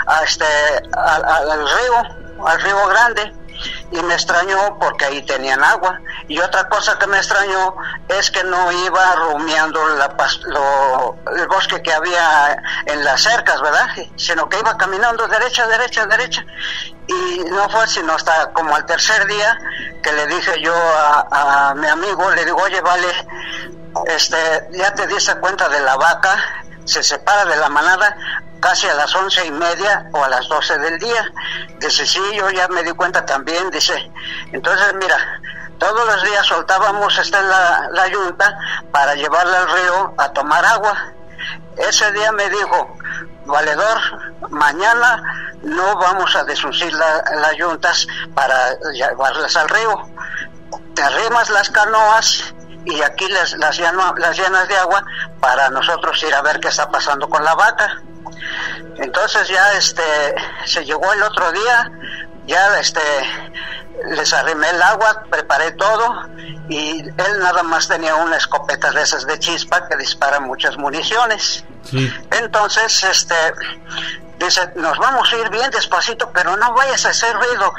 al río Grande, y me extrañó porque ahí tenían agua. Y otra cosa que me extrañó es que no iba rumiando el bosque que había en las cercas, ¿verdad? Sino que iba caminando derecha. Y no fue sino hasta como al tercer día que le dije yo a mi amigo, le digo: oye, vale, ya te diste cuenta de la vaca, se separa de la manada casi a las 11:30 o a las 12 del día. Dice: sí, yo ya me di cuenta también. Dice: entonces mira, todos los días soltábamos la yunta para llevarla al río a tomar agua. Ese día me dijo: valedor, mañana no vamos a desuncir las yuntas para llevarlas al río. Te arrimas las canoas y aquí las llenas de agua para nosotros ir a ver qué está pasando con la vaca. Entonces ya se llegó el otro día, ya les arrimé el agua, preparé todo, y él nada más tenía una escopeta de esas de chispa que dispara muchas municiones. Sí. Entonces dice: nos vamos a ir bien despacito, pero no vayas a hacer ruido.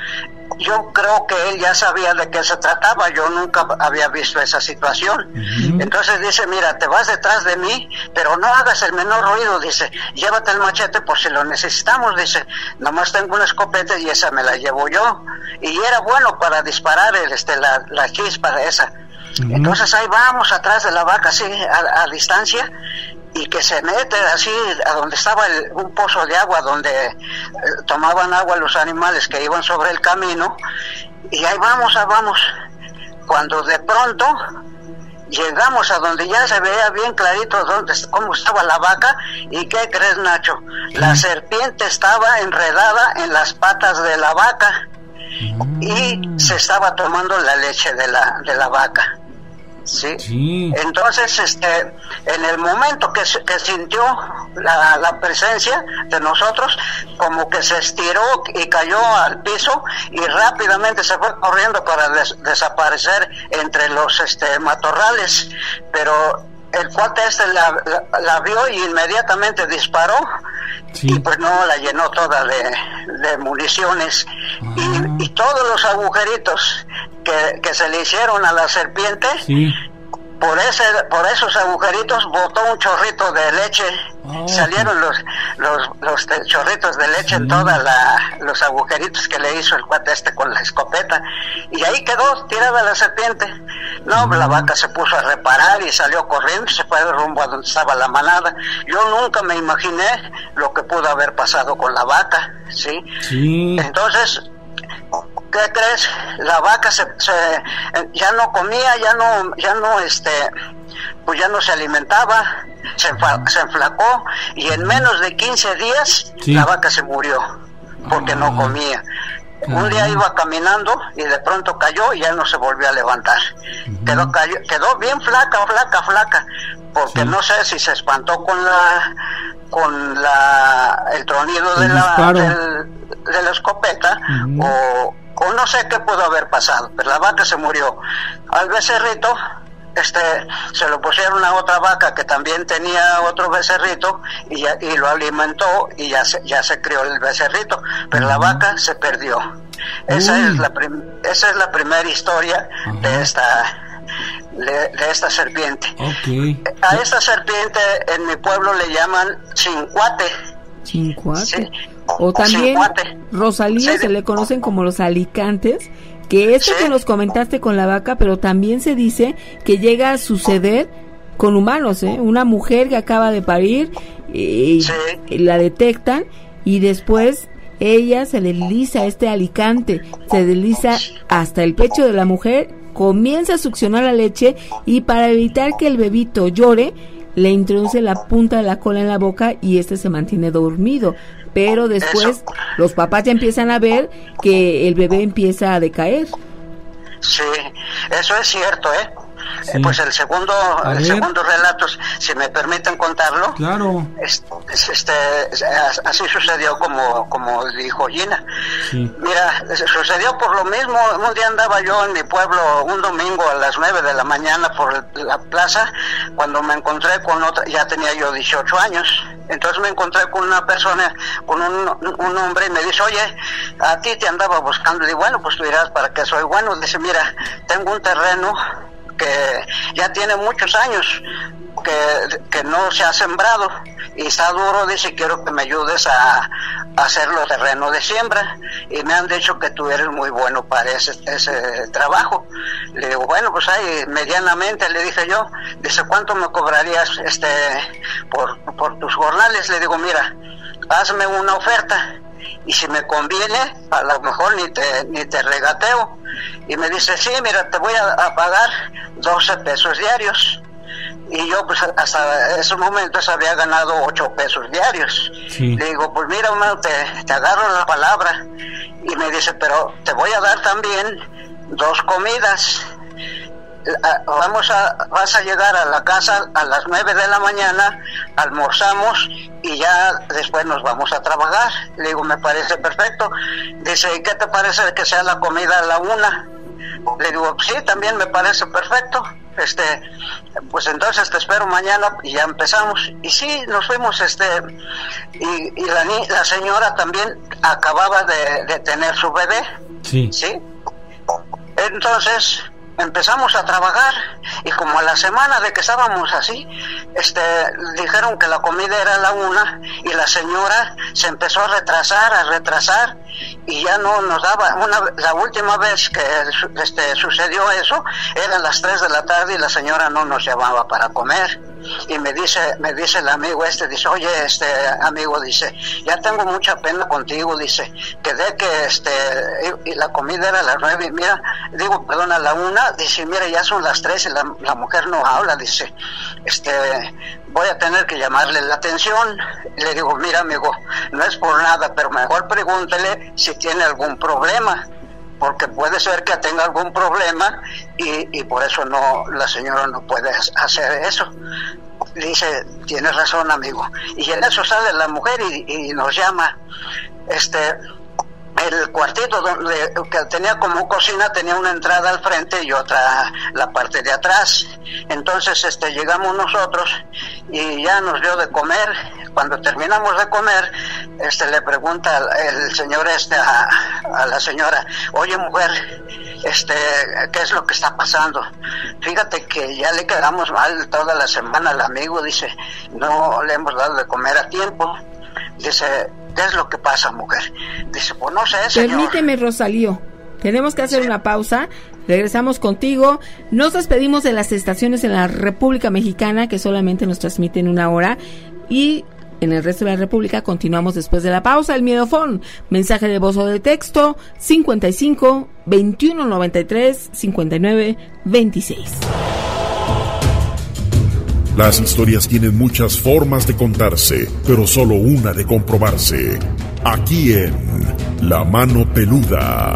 yo creo que él ya sabía de qué se trataba, yo nunca había visto esa situación. Entonces dice, mira, te vas detrás de mí, pero no hagas el menor ruido, dice, llévate el machete por si lo necesitamos, dice, nomás tengo una escopeta y esa me la llevo yo, y era bueno para disparar la chispa de esa. Entonces ahí vamos atrás de la vaca, así a distancia, y que se mete así a donde estaba un pozo de agua donde tomaban agua los animales que iban sobre el camino, y ahí vamos, cuando de pronto llegamos a donde ya se veía bien clarito cómo estaba la vaca. ¿Y qué crees, Nacho? La serpiente estaba enredada en las patas de la vaca y se estaba tomando la leche de la vaca. ¿Sí? Entonces, en el momento que sintió la presencia de nosotros, como que se estiró y cayó al piso y rápidamente se fue corriendo para desaparecer entre los matorrales, pero el cuate la vio y inmediatamente disparó. Y pues no, la llenó toda de municiones. Y todos los agujeritos que se le hicieron a la serpiente, por esos agujeritos botó un chorrito de leche. Salieron los chorritos de leche en todos los agujeritos que le hizo el cuate con la escopeta, y ahí quedó tirada la serpiente. No, la vaca se puso a reparar y salió corriendo y se fue rumbo a donde estaba la manada. Yo nunca me imaginé lo que pudo haber pasado con la vaca, ¿sí? Entonces, ¿qué crees? La vaca ya no comía, pues ya no se alimentaba, se enflacó, y en menos de 15 días la vaca se murió porque no comía. Un día iba caminando y de pronto cayó y ya no se volvió a levantar. Quedó bien flaca, porque no sé si se espantó con el tronido de la escopeta, o no sé qué pudo haber pasado, pero la vaca se murió. Al becerrito se lo pusieron a otra vaca que también tenía otro becerrito y lo alimentó, y ya se crió el becerrito, pero la vaca se perdió. Esa es la primera historia de esta serpiente. A esta serpiente en mi pueblo le llaman chincuate. ¿Chincuate? Sí. O también, Rosalía, se le conocen como los alicantes, que esto que nos comentaste con la vaca, pero también se dice que llega a suceder con humanos, una mujer que acaba de parir, la detectan, y después ella se desliza, alicante se desliza hasta el pecho de la mujer, comienza a succionar la leche, y para evitar que el bebito llore, le introduce la punta de la cola en la boca y se mantiene dormido. Pero después los papás ya empiezan a ver que el bebé empieza a decaer. Sí, eso es cierto, Pues el segundo relato, si me permiten contarlo. Claro. Así sucedió como dijo Gina. Mira, sucedió por lo mismo. Un día andaba yo en mi pueblo un domingo a las 9 de la mañana por la plaza, cuando me encontré con otra, ya tenía yo 18 años. Entonces me encontré con una persona, con un hombre, y me dice, oye, a ti te andaba buscando. Y bueno, pues tú dirás, ¿para qué soy bueno? Dice, mira, tengo un terreno que ya tiene muchos años que no se ha sembrado y está duro, dice, quiero que me ayudes a hacer los terrenos de siembra, y me han dicho que tú eres muy bueno para ese trabajo. Le digo, bueno, pues ahí medianamente, le dije yo. Dice, ¿cuánto me cobrarías por tus jornales? Le digo, mira, hazme una oferta, y si me conviene, a lo mejor ni te regateo. Y me dice, sí, mira, te voy a pagar 12 pesos diarios. Y yo pues hasta esos momentos había ganado 8 pesos diarios. Le digo, pues mira, hermano, te agarro la palabra. Y me dice, pero te voy a dar también 2 comidas. Vas a llegar a la casa a las 9 de la mañana, almorzamos y ya después nos vamos a trabajar. Le digo, me parece perfecto. Dice, ¿y qué te parece que sea la comida a la 1? Le digo, sí, también me parece perfecto. Pues entonces te espero mañana, y ya empezamos. Y sí, nos fuimos, y la señora también acababa de tener su bebé. ¿sí? Entonces empezamos a trabajar y como a la semana de que estábamos así, dijeron que la comida era a la 1 y la señora se empezó a retrasar y ya no nos daba. La última vez que sucedió eso era a las 3 de la tarde y la señora no nos llamaba para comer. Y me dice el amigo dice, oye, amigo, dice, ya tengo mucha pena contigo, dice, quedé que y la comida era a las 9 y mira, a la 1, dice, mira, ya son las 3 y la mujer no habla, dice, voy a tener que llamarle la atención. Y le digo, mira, amigo, no es por nada, pero mejor pregúntele si tiene algún problema, porque puede ser que tenga algún problema y por eso la señora no puede hacer eso. Dice, tienes razón, amigo. Y en eso sale la mujer y nos llama. El cuartito que tenía como cocina tenía una entrada al frente y otra la parte de atrás. Entonces llegamos nosotros y ya nos dio de comer. Cuando terminamos de comer, le pregunta el señor a la señora, oye, mujer, ¿qué es lo que está pasando? Fíjate que ya le quedamos mal toda la semana al amigo, dice, no le hemos dado de comer a tiempo. Dice, ¿qué es lo que pasa, mujer? Dice, pues no sé, señor. Permíteme, Rosalío, tenemos que hacer una pausa. Regresamos contigo. Nos despedimos de las estaciones en la República Mexicana que solamente nos transmiten 1 hora y en el resto de la República continuamos después de la pausa. El Miedofón, mensaje de voz o de texto 55 21 93 59 26. Las historias tienen muchas formas de contarse, pero solo una de comprobarse. Aquí en La Mano Peluda.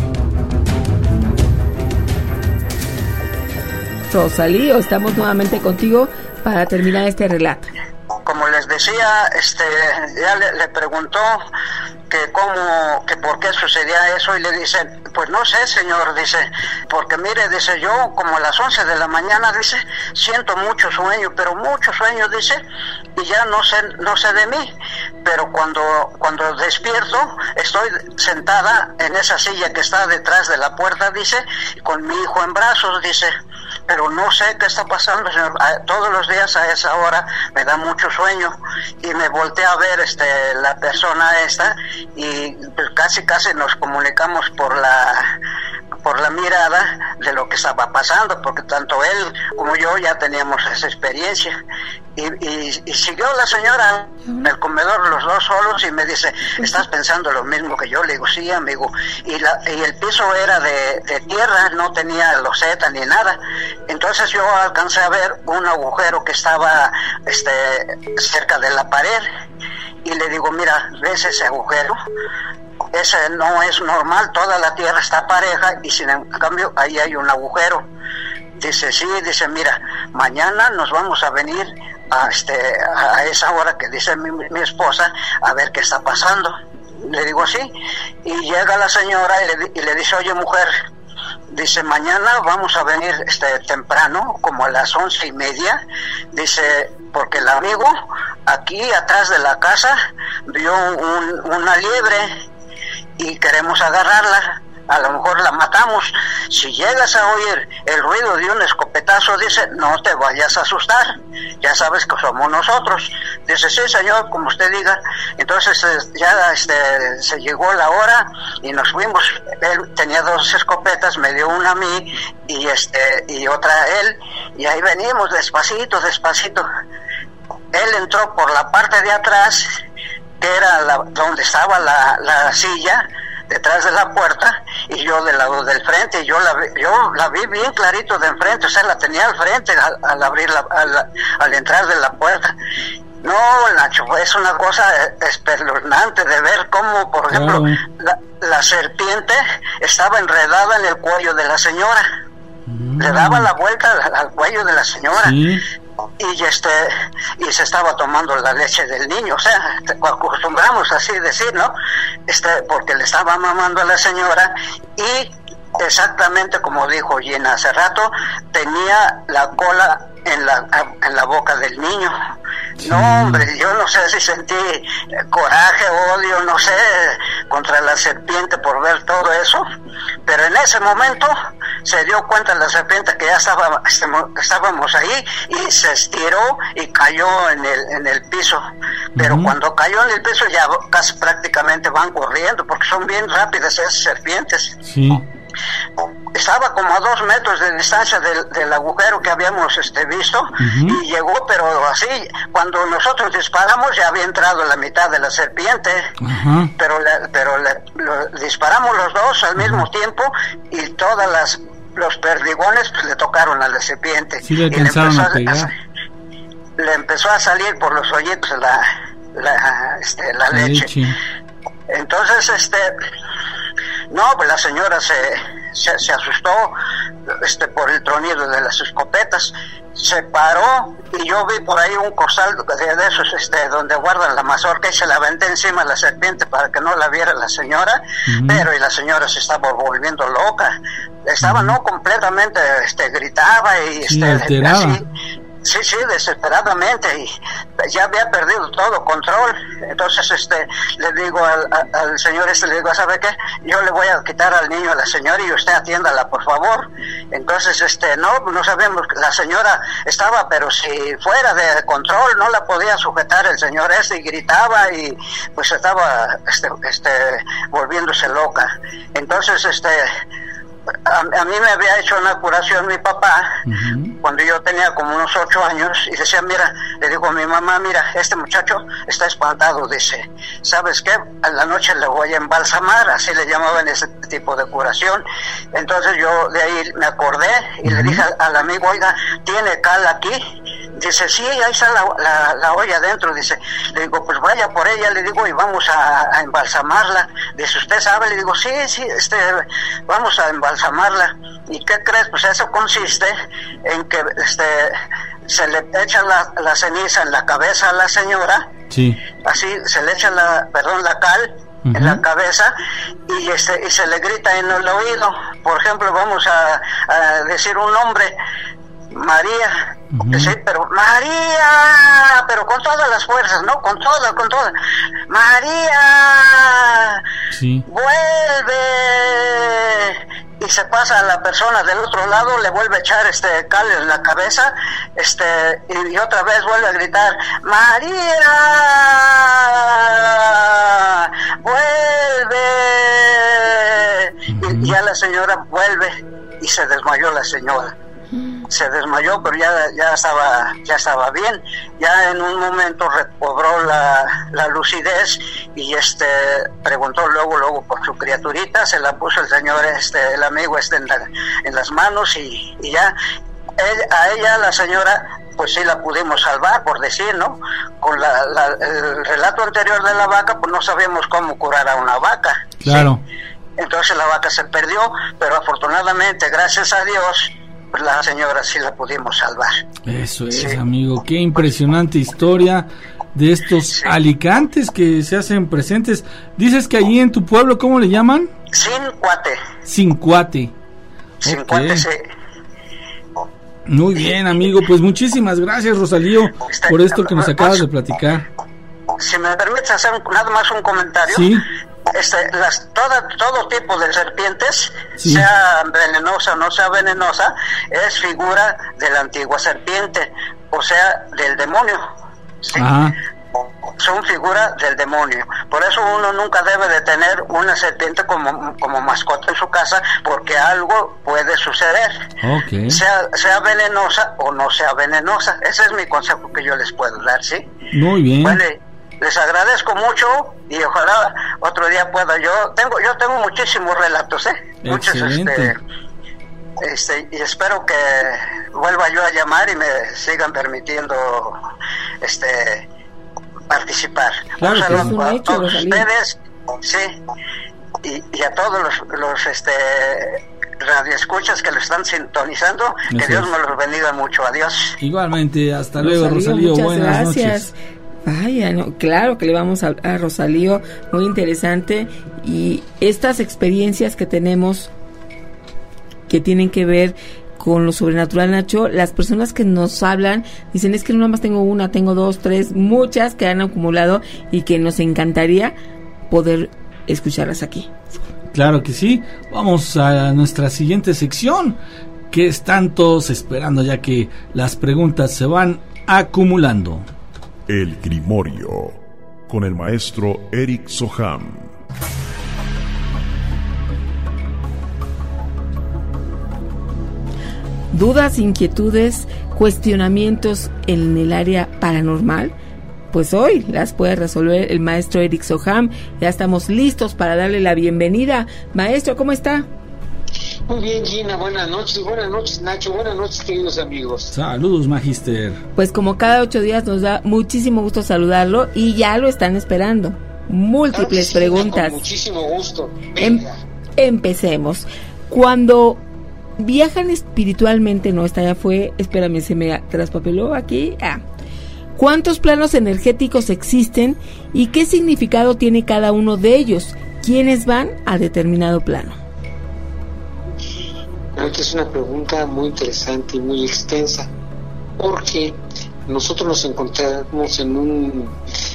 Rosalío, estamos nuevamente contigo para terminar este relato. Como les decía, ya le preguntó que por qué sucedía eso y le dice, pues no sé, señor, dice, porque mire, dice, yo como a las 11 de la mañana, dice, siento mucho sueño, dice, y ya no sé de mí, pero cuando despierto, estoy sentada en esa silla que está detrás de la puerta, dice, con mi hijo en brazos, dice, pero no sé qué está pasando, señor. Todos los días a esa hora me da mucho sueño y me volteé a ver la persona y pues casi nos comunicamos por la mirada de lo que estaba pasando, porque tanto él como yo ya teníamos esa experiencia. Y siguió la señora en el comedor, los dos solos, y me dice, ¿estás pensando lo mismo que yo? Le digo, sí, amigo. Y el piso era de tierra, no tenía loseta ni nada. Entonces yo alcancé a ver un agujero que estaba cerca de la pared. Y le digo, mira, ¿ves ese agujero? Ese no es normal, toda la tierra está pareja y sin cambio ahí hay un agujero. Dice, sí, dice, mira, mañana nos vamos a venir a esa hora que dice mi esposa a ver qué está pasando. Le digo, sí, y llega la señora y le dice, oye, mujer, dice, mañana vamos a venir temprano, como a las 11:30, dice, porque el amigo aquí atrás de la casa vio una liebre y queremos agarrarla. A lo mejor la matamos. Si llegas a oír el ruido de un escopetazo, dice, no te vayas a asustar, ya sabes que somos nosotros. Dice, sí, señor, como usted diga. Entonces ya se llegó la hora y nos fuimos. Él tenía 2 escopetas, me dio una a mí y otra a él, y ahí venimos despacito. Él entró por la parte de atrás, que era donde estaba la silla, detrás de la puerta, y yo del lado del frente. Yo la vi bien clarito de enfrente, o sea, la tenía al frente al abrir al entrar de la puerta. No, Nacho, es una cosa espeluznante de ver cómo, por ejemplo, la serpiente estaba enredada en el cuello de la señora. Le daba la vuelta al cuello de la señora. ¿Sí? Y se estaba tomando la leche del niño, o sea, acostumbramos así decir, ¿no? Porque le estaba mamando a la señora y exactamente como dijo Gina hace rato, tenía la cola en la boca del niño. No, hombre, yo no sé si sentí coraje, odio, no sé, contra la serpiente por ver todo eso. ese momento se dio cuenta la serpiente que ya estábamos ahí y se estiró y cayó en el piso. Pero cuando cayó en el piso ya casi prácticamente van corriendo porque son bien rápidas esas serpientes. Sí. Estaba como a 2 metros de distancia del agujero que habíamos visto y llegó, pero así, cuando nosotros disparamos ya había entrado la mitad de la serpiente, pero disparamos los dos al mismo tiempo y todas los perdigones pues, le tocaron a la serpiente. Sí, le alcanzaron a pegar. Le empezó a salir por los hoyitos la leche. Entonces, no, pues la señora se asustó por el tronido de las escopetas, se paró y yo vi por ahí un costal de esos donde guardan la mazorca y se la aventé encima a la serpiente para que no la viera la señora, pero y la señora se estaba volviendo loca, estaba no completamente, gritaba y alteraba. Así, sí, desesperadamente, y ya había perdido todo control. Entonces le digo al señor le digo, ¿sabe qué? Yo le voy a quitar al niño a la señora y usted atiéndala, por favor. Entonces, no sabemos, la señora estaba, pero si fuera de control, no la podía sujetar el señor y gritaba y pues estaba, volviéndose loca. Entonces, a mí me había hecho una curación mi papá cuando yo tenía como unos 8 años y decía, mira, le digo a mi mamá, mira, este muchacho está espantado, dice, ¿sabes qué? A la noche le voy a embalsamar, así le llamaban ese tipo de curación. Entonces yo de ahí me acordé y le dije al amigo, oiga, ¿tiene cal aquí? Dice, sí, ahí está la olla adentro. Dice, le digo, pues vaya por ella, le digo, y vamos a embalsamarla. Dice, ¿usted sabe? Le digo, sí, vamos a embalsamarla. ¿Y qué crees? Pues eso consiste en que se le echa la ceniza en la cabeza a la señora. Sí. Así, se le echa la cal en la cabeza y se le grita en el oído. Por ejemplo, vamos a decir un nombre, María, sí, pero María, pero con todas las fuerzas, ¿no? Con todas. María, sí. Vuelve. Y se pasa a la persona del otro lado, le vuelve a echar cal en la cabeza, y otra vez vuelve a gritar, María, vuelve. Y ya la señora vuelve y se desmayó la señora. Se desmayó, pero ya estaba bien. Ya en un momento recobró la lucidez y preguntó luego por su criaturita, se la puso el señor, el amigo en las manos y ya a ella, la señora, pues sí la pudimos salvar, por decir, ¿no? Con el relato anterior de la vaca, pues no sabíamos cómo curar a una vaca. Claro. ¿Sí? Entonces la vaca se perdió, pero afortunadamente, gracias a Dios, la señora sí la pudimos salvar. Eso es, sí. Amigo, qué impresionante historia de estos alicantes que se hacen presentes. Dices que allí en tu pueblo, ¿cómo le llaman? Cincuate. Cincuate, sí. Muy bien, amigo, pues muchísimas gracias, Rosalío, por esto que nos acabas de platicar. Si me permites hacer nada más un comentario. Sí. Todo tipo de serpientes, sí, sea venenosa o no sea venenosa, es figura de la antigua serpiente, o sea, del demonio, ¿sí? Son figura del demonio. Por eso uno nunca debe de tener una serpiente como mascota en su casa, porque algo puede suceder, sea venenosa o no sea venenosa. Ese es mi consejo que yo les puedo dar, ¿sí? Muy bien. Bueno, les agradezco mucho y ojalá otro día pueda. Yo tengo muchísimos relatos, muchos, y espero que vuelva yo a llamar y me sigan permitiendo participar. Claro, un saludo a todos ustedes, sí, y a todos los radioescuchas que lo están sintonizando. Que Dios me los bendiga mucho. Adiós. Igualmente, hasta luego, Rosalío. Buenas noches. Vaya, no, claro que le vamos a Rosalío, muy interesante. Y estas experiencias que tenemos que tienen que ver con lo sobrenatural, Nacho, las personas que nos hablan dicen, es que no nada más tengo una, tengo 2, 3, muchas que han acumulado y que nos encantaría poder escucharlas aquí. Claro que sí. Vamos a nuestra siguiente sección, que están todos esperando ya que las preguntas se van acumulando. El Grimorio, con el maestro Eric Soham. ¿Dudas, inquietudes, cuestionamientos en el área paranormal? Pues hoy las puede resolver el maestro Eric Soham. Ya estamos listos para darle la bienvenida. Maestro, ¿cómo está? Muy bien, Gina, buenas noches, Nacho, buenas noches, queridos amigos. Saludos, Magister. Pues como cada 8 días nos da muchísimo gusto saludarlo y ya lo están esperando. Múltiples preguntas. Con muchísimo gusto. Empecemos. Cuando viajan espiritualmente, no, esta ya fue, espérame, se me traspapeló aquí. ¿Cuántos planos energéticos existen y qué significado tiene cada uno de ellos? ¿Quiénes van a determinado plano? Esta es una pregunta muy interesante y muy extensa, porque nosotros nos encontramos en un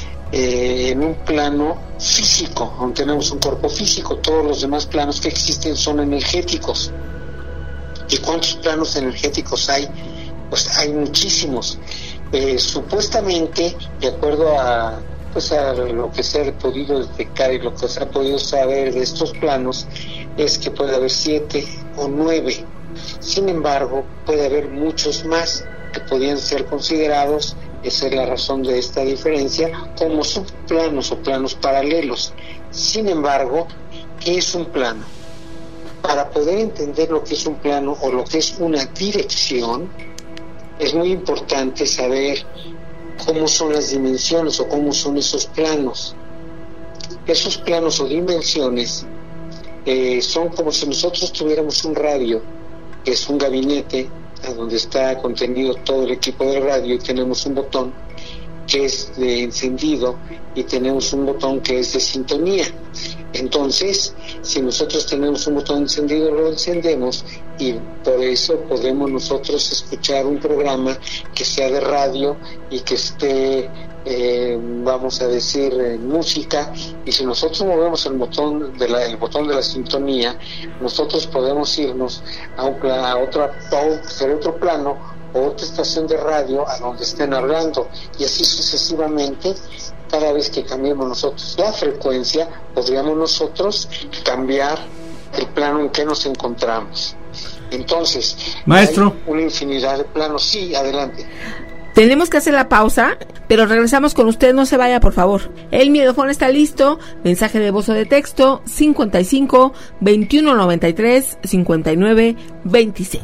plano físico, donde tenemos un cuerpo físico. Todos los demás planos que existen son energéticos. ¿Y cuántos planos energéticos hay? Pues hay muchísimos. Supuestamente, de acuerdo a lo que se ha podido detectar y lo que se ha podido saber de estos planos, es que puede haber 7 o 9. Sin embargo, puede haber muchos más que podrían ser considerados, esa es la razón de esta diferencia, como subplanos o planos paralelos. Sin embargo, ¿qué es un plano? Para poder entender lo que es un plano o lo que es una dirección, es muy importante saber cómo son las dimensiones o cómo son esos planos. Esos planos o dimensiones son como si nosotros tuviéramos un radio, que es un gabinete a donde está contenido todo el equipo de radio, y tenemos un botón que es de encendido y tenemos un botón que es de sintonía. Entonces, si nosotros tenemos un botón encendido, lo encendemos, y por eso podemos nosotros escuchar un programa que sea de radio y que esté, vamos a decir, música. Y si nosotros movemos el botón de la sintonía, nosotros podemos irnos a otro plano o otra estación de radio a donde estén hablando, y así sucesivamente. Cada vez que cambiemos nosotros la frecuencia, podríamos nosotros cambiar el plano en que nos encontramos. Entonces, maestro, hay una infinidad de planos. Sí, adelante. Tenemos que hacer la pausa, pero regresamos con usted, no se vaya, por favor. El miedofón está listo. Mensaje de voz o de texto 55 21 93 59 26.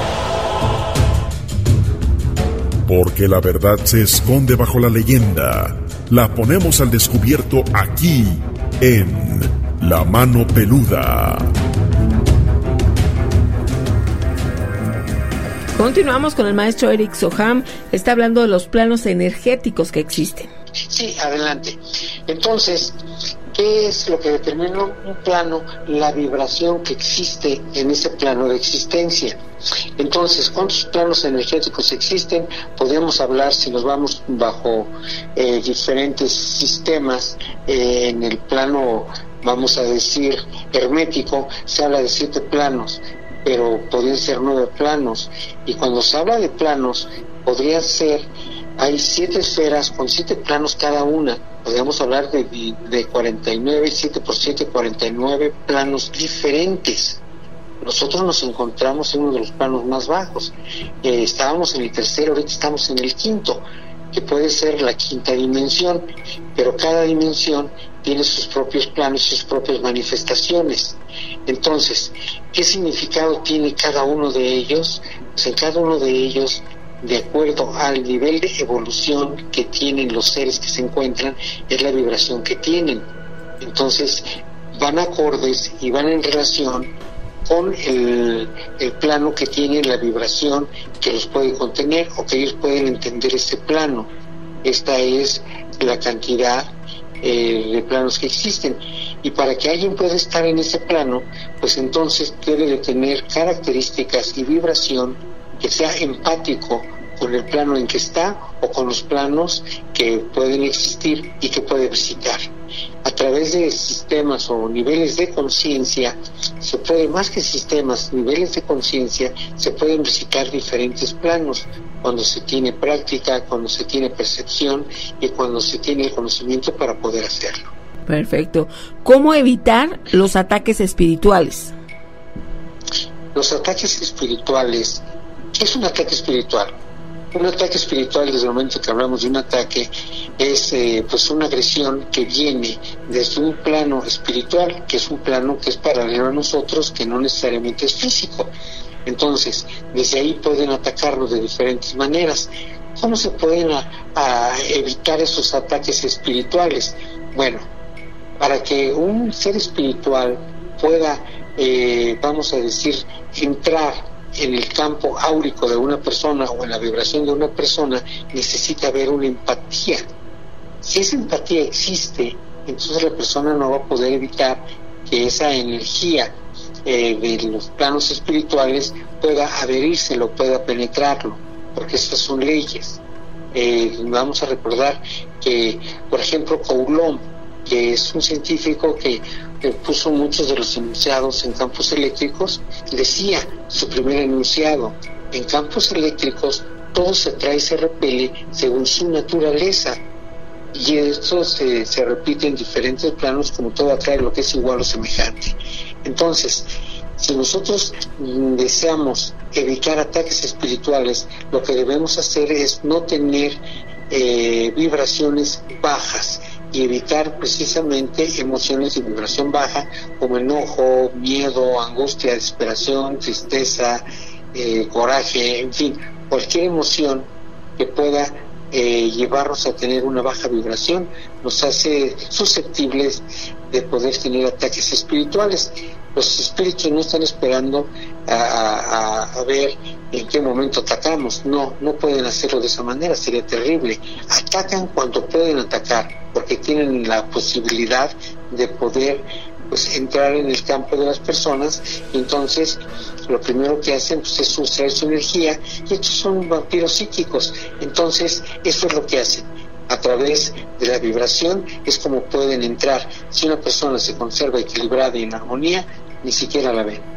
Porque la verdad se esconde bajo la leyenda. La ponemos al descubierto aquí, en La Mano Peluda. Continuamos con el maestro Eric Soham. Está hablando de los planos energéticos que existen. Sí, adelante. Entonces, ¿qué es lo que determina un plano? La vibración que existe en ese plano de existencia. Entonces, ¿cuántos planos energéticos existen? Podríamos hablar, si nos vamos bajo diferentes sistemas, en el plano, vamos a decir, hermético, se habla de 7 planos, pero podrían ser 9 planos. Y cuando se habla de planos, podría ser, hay 7 esferas con 7 planos cada una. Podríamos hablar de 49, 7 por 7, 49 planos diferentes. Nosotros nos encontramos en uno de los planos más bajos. Estábamos en el tercero, ahorita estamos en el quinto, que puede ser la quinta dimensión, pero cada dimensión tiene sus propios planos y sus propias manifestaciones. Entonces, ¿qué significado tiene cada uno de ellos? Pues en cada uno de ellos, de acuerdo al nivel de evolución que tienen los seres que se encuentran, es la vibración que tienen. Entonces, van acordes y van en relación con el plano que tiene, la vibración que los puede contener o que ellos pueden entender ese plano. Esta es la cantidad de planos que existen, y para que alguien pueda estar en ese plano, pues entonces debe de tener características y vibración que sea empático con el plano en que está o con los planos que pueden existir y que puede visitar. a través de sistemas o niveles de conciencia, se puede, más que sistemas, niveles de conciencia, se pueden visitar diferentes planos, cuando se tiene práctica, cuando se tiene percepción y cuando se tiene el conocimiento para poder hacerlo. Perfecto. ¿Cómo evitar los ataques espirituales? Los ataques espirituales, ¿qué es un ataque espiritual? Un ataque espiritual, desde el momento que hablamos de un ataque, es pues una agresión que viene desde un plano espiritual, que es un plano que es paralelo a nosotros, que no necesariamente es físico. Entonces, desde ahí pueden atacarnos de diferentes maneras. ¿Cómo se pueden evitar esos ataques espirituales? Bueno, para que un ser espiritual pueda, vamos a decir, entrar en el campo áurico de una persona o en la vibración de una persona, necesita haber una empatía. Si esa empatía existe, entonces la persona no va a poder evitar que esa energía de los planos espirituales pueda adherírselo, pueda penetrarlo, porque estas son leyes. Vamos a recordar que, por ejemplo, Coulomb, que es un científico que puso muchos de los enunciados en campos eléctricos, decía su primer enunciado: en campos eléctricos todo se atrae y se repele según su naturaleza, y esto se repite en diferentes planos, como todo atrae lo que es igual o semejante. Entonces, si nosotros deseamos evitar ataques espirituales, lo que debemos hacer es no tener vibraciones bajas y evitar precisamente emociones de vibración baja como enojo, miedo, angustia, desesperación, tristeza, coraje, en fin, cualquier emoción que pueda llevarnos a tener una baja vibración nos hace susceptibles de poder tener ataques espirituales. Los espíritus no están esperando a ver en qué momento atacamos. No pueden hacerlo de esa manera, sería terrible. Atacan cuando pueden atacar, porque tienen la posibilidad de poder pues entrar en el campo de las personas, y entonces lo primero que hacen pues, es sustraer su energía, y estos son vampiros psíquicos. Entonces eso es lo que hacen. A través de la vibración es como pueden entrar. Si una persona se conserva equilibrada y en armonía, ni siquiera la ven.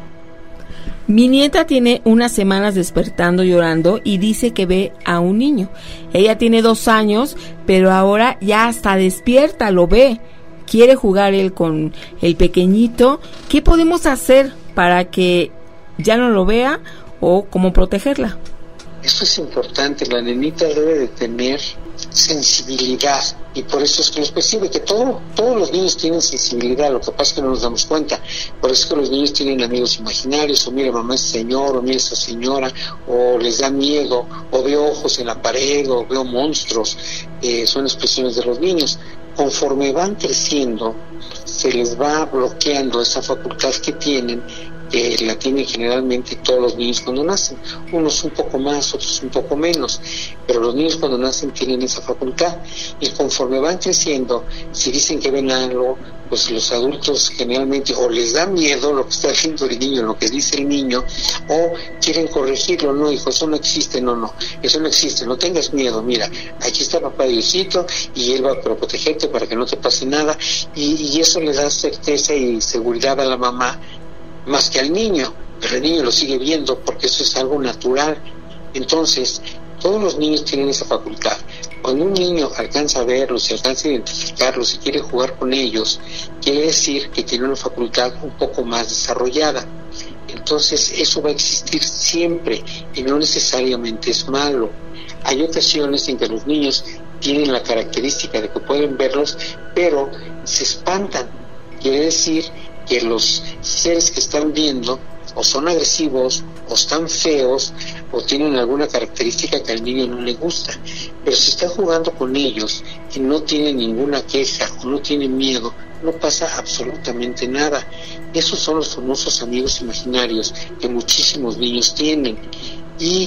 Mi nieta tiene unas semanas despertando llorando y dice que ve a un niño. Ella tiene 2 años, pero ahora ya hasta despierta, lo ve. Quiere jugar él con el pequeñito. ¿Qué podemos hacer para que ya no lo vea o cómo protegerla? Esto es importante. La nenita debe de tener sensibilidad, y por eso es que los percibe, que todos los niños tienen sensibilidad, lo que pasa es que no nos damos cuenta. Por eso es que los niños tienen amigos imaginarios, o mira mamá ese señor, o mira esa señora, o les da miedo, o veo ojos en la pared, o veo monstruos. Son expresiones de los niños. Conforme van creciendo, se les va bloqueando esa facultad que tienen, que la tienen generalmente todos los niños cuando nacen, unos un poco más, otros un poco menos, pero los niños cuando nacen tienen esa facultad, y conforme van creciendo, si dicen que ven algo, pues los adultos generalmente o les da miedo lo que está haciendo el niño, lo que dice el niño, o quieren corregirlo. No, hijo, eso no existe, no, eso no existe, no tengas miedo, mira, aquí está papá Diosito y él va a protegerte para que no te pase nada, y eso le da certeza y seguridad a la mamá más que al niño, pero el niño lo sigue viendo porque eso es algo natural. Entonces, todos los niños tienen esa facultad. Cuando un niño alcanza a verlos, y alcanza a identificarlos y quiere jugar con ellos, quiere decir que tiene una facultad un poco más desarrollada. Entonces, eso va a existir siempre y no necesariamente es malo. Hay ocasiones en que los niños tienen la característica de que pueden verlos, pero se espantan. Quiere decir que los seres que están viendo o son agresivos, o están feos, o tienen alguna característica que al niño no le gusta. Pero si está jugando con ellos y no tiene ninguna queja o no tiene miedo, no pasa absolutamente nada. Esos son los famosos amigos imaginarios que muchísimos niños tienen, y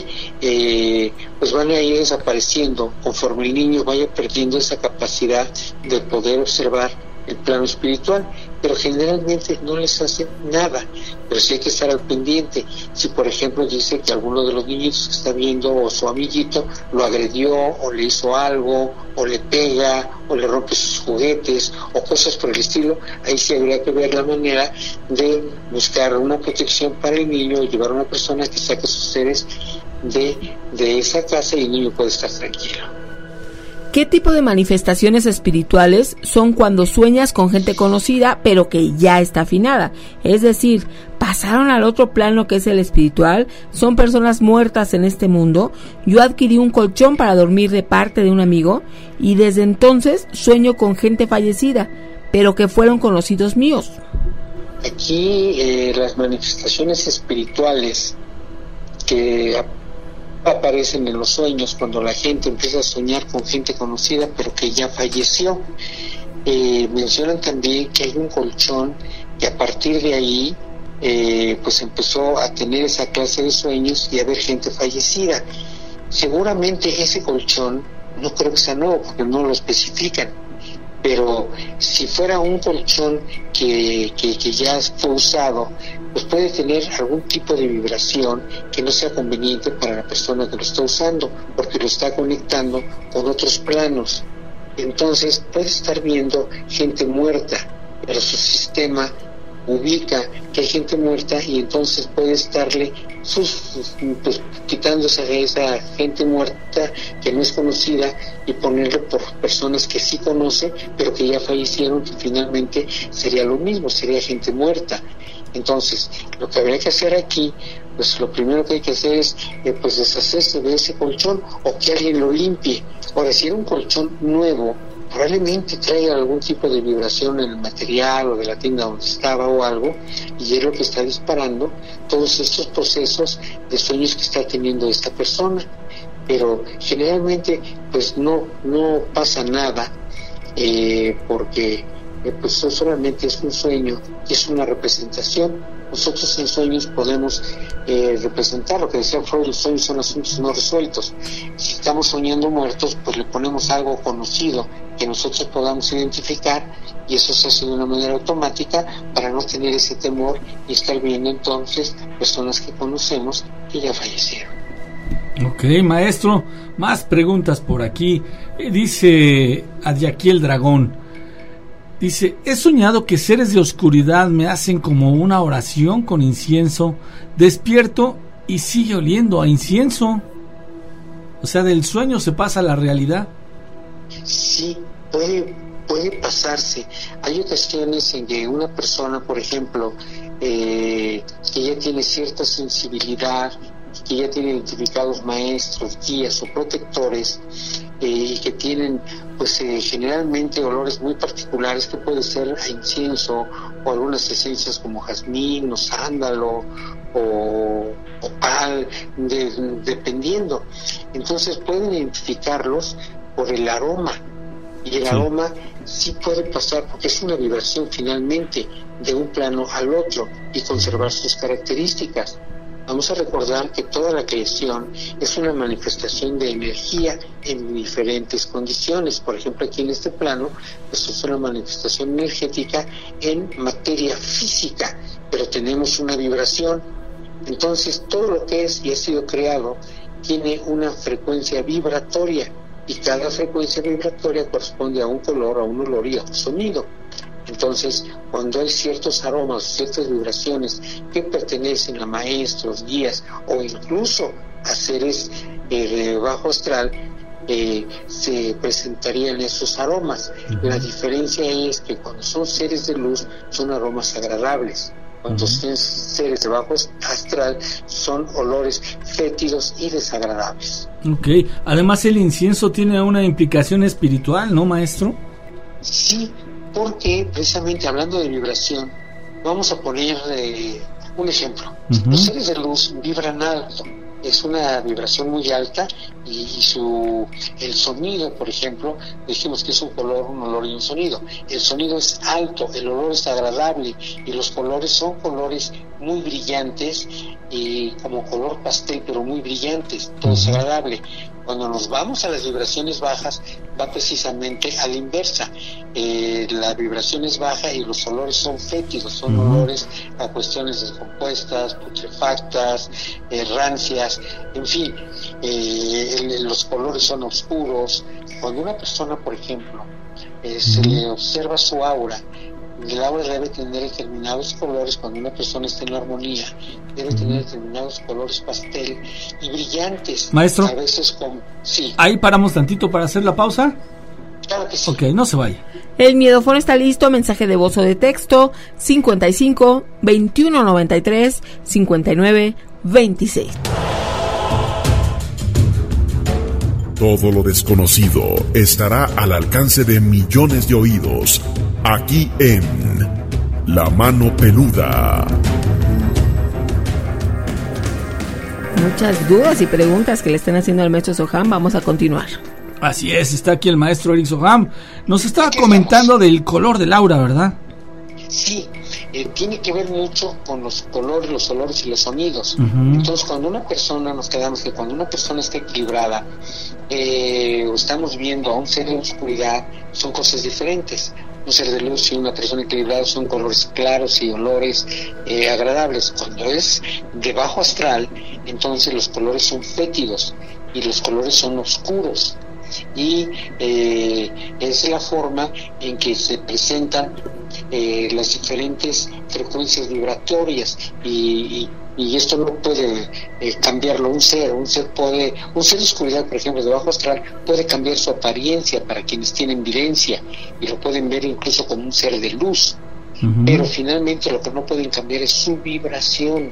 pues van a ir desapareciendo conforme el niño vaya perdiendo esa capacidad de poder observar el plano espiritual. pero generalmente no les hace nada, pero sí hay que estar al pendiente. Si por ejemplo dice que alguno de los niñitos que está viendo o su amiguito lo agredió o le hizo algo o le pega o le rompe sus juguetes o cosas por el estilo, ahí sí habría que ver la manera de buscar una protección para el niño y llevar a una persona que saque sus seres de esa casa y el niño puede estar tranquilo. ¿Qué tipo de manifestaciones espirituales son cuando sueñas con gente conocida pero que ya está afinada? Es decir, ¿pasaron al otro plano que es el espiritual? ¿Son personas muertas en este mundo? Yo adquirí un colchón para dormir de parte de un amigo y desde entonces sueño con gente fallecida, pero que fueron conocidos míos. Aquí las manifestaciones espirituales que aparecen en los sueños cuando la gente empieza a soñar con gente conocida pero que ya falleció. Mencionan también que hay un colchón que a partir de ahí pues empezó a tener esa clase de sueños y a ver gente fallecida. Seguramente ese colchón no creo que sea nuevo porque no lo especifican, pero si fuera un colchón que ya fue usado, pues puede tener algún tipo de vibración que no sea conveniente para la persona que lo está usando, porque lo está conectando con otros planos. Entonces puede estar viendo gente muerta, pero su sistema ubica que hay gente muerta y entonces puede estarle pues, quitando esa gente muerta que no es conocida y ponerlo por personas que sí conoce pero que ya fallecieron, que finalmente sería lo mismo, sería gente muerta. Entonces lo que habría que hacer aquí, pues lo primero que hay que hacer es pues deshacerse de ese colchón o que alguien lo limpie. Ahora, si era un colchón nuevo, probablemente traiga algún tipo de vibración en el material o de la tienda donde estaba o algo, y es lo que está disparando todos estos procesos de sueños que está teniendo esta persona. Pero generalmente pues no pasa nada porque pues solamente es un sueño y es una representación. Nosotros en sueños podemos representar lo que decía Freud: los sueños son asuntos no resueltos. Si estamos soñando muertos, pues le ponemos algo conocido que nosotros podamos identificar, y eso se hace de una manera automática para no tener ese temor y estar viendo entonces personas que conocemos que ya fallecieron. Ok, maestro, más preguntas por aquí. Dice Adiaquiel Dragón, dice: he soñado que seres de oscuridad me hacen como una oración con incienso, despierto y sigue oliendo a incienso. O sea, del sueño se pasa a la realidad. Sí, puede pasarse. Hay ocasiones en que una persona, por ejemplo, que ya tiene cierta sensibilidad, que ya tiene identificados maestros, guías o protectores, y que tienen pues generalmente olores muy particulares, que puede ser a incienso o algunas esencias como jazmín o sándalo o opal, dependiendo. Entonces pueden identificarlos por el aroma, y el aroma sí puede pasar porque es una vibración finalmente de un plano al otro y conservar sus características. Vamos a recordar que toda la creación es una manifestación de energía en diferentes condiciones. Por ejemplo, aquí en este plano, pues es una manifestación energética en materia física, pero tenemos una vibración. Entonces, todo lo que es y ha sido creado tiene una frecuencia vibratoria, y cada frecuencia vibratoria corresponde a un color, a un olor y a un sonido. Entonces, cuando hay ciertos aromas, ciertas vibraciones que pertenecen a maestros, guías o incluso a seres de bajo astral, se presentarían esos aromas. La diferencia es que cuando son seres de luz son aromas agradables. Cuando son seres de bajo astral son olores fétidos y desagradables. Ok, además el incienso tiene una implicación espiritual, ¿no, maestro? Sí, porque precisamente hablando de vibración, vamos a poner un ejemplo. Los seres de luz vibran alto, es una vibración muy alta, y el sonido, por ejemplo, dijimos que es un color, un olor y un sonido. El sonido es alto, el olor es agradable, y los colores son colores muy brillantes, como color pastel, pero muy brillantes, todo es agradable. Cuando nos vamos a las vibraciones bajas, va precisamente a la inversa. La vibración es baja y los olores son fétidos, son olores a cuestiones descompuestas, putrefactas, rancias, en fin. Los colores son oscuros. Cuando una persona, por ejemplo, se le observa su aura, el aura debe tener determinados colores. Cuando una persona está en armonía, debe tener determinados colores pastel y brillantes. Maestro, a veces sí. Ahí paramos tantito para hacer la pausa. Claro que sí. Ok, no se vaya. El miedofón está listo, mensaje de voz o de texto 55 21 93 59 26. Todo lo desconocido estará al alcance de millones de oídos, aquí en La Mano Peluda. Muchas dudas y preguntas que le están haciendo al maestro Soham. Vamos a continuar. Así es, está aquí el maestro Eric Soham. Nos está comentando del color del aura, ¿verdad? Sí, tiene que ver mucho con los colores, los olores y los sonidos. Entonces, cuando una persona, nos quedamos que cuando una persona está equilibrada, estamos viendo a un ser de oscuridad, son cosas diferentes. Un ser de luz y una persona equilibrada son colores claros y olores agradables. Cuando es de bajo astral, entonces los colores son fétidos y los colores son oscuros. Y es la forma en que se presentan las diferentes frecuencias vibratorias y esto no puede cambiarlo un ser de oscuridad, por ejemplo, de bajo astral, puede cambiar su apariencia para quienes tienen evidencia y lo pueden ver incluso como un ser de luz, pero finalmente lo que no pueden cambiar es su vibración.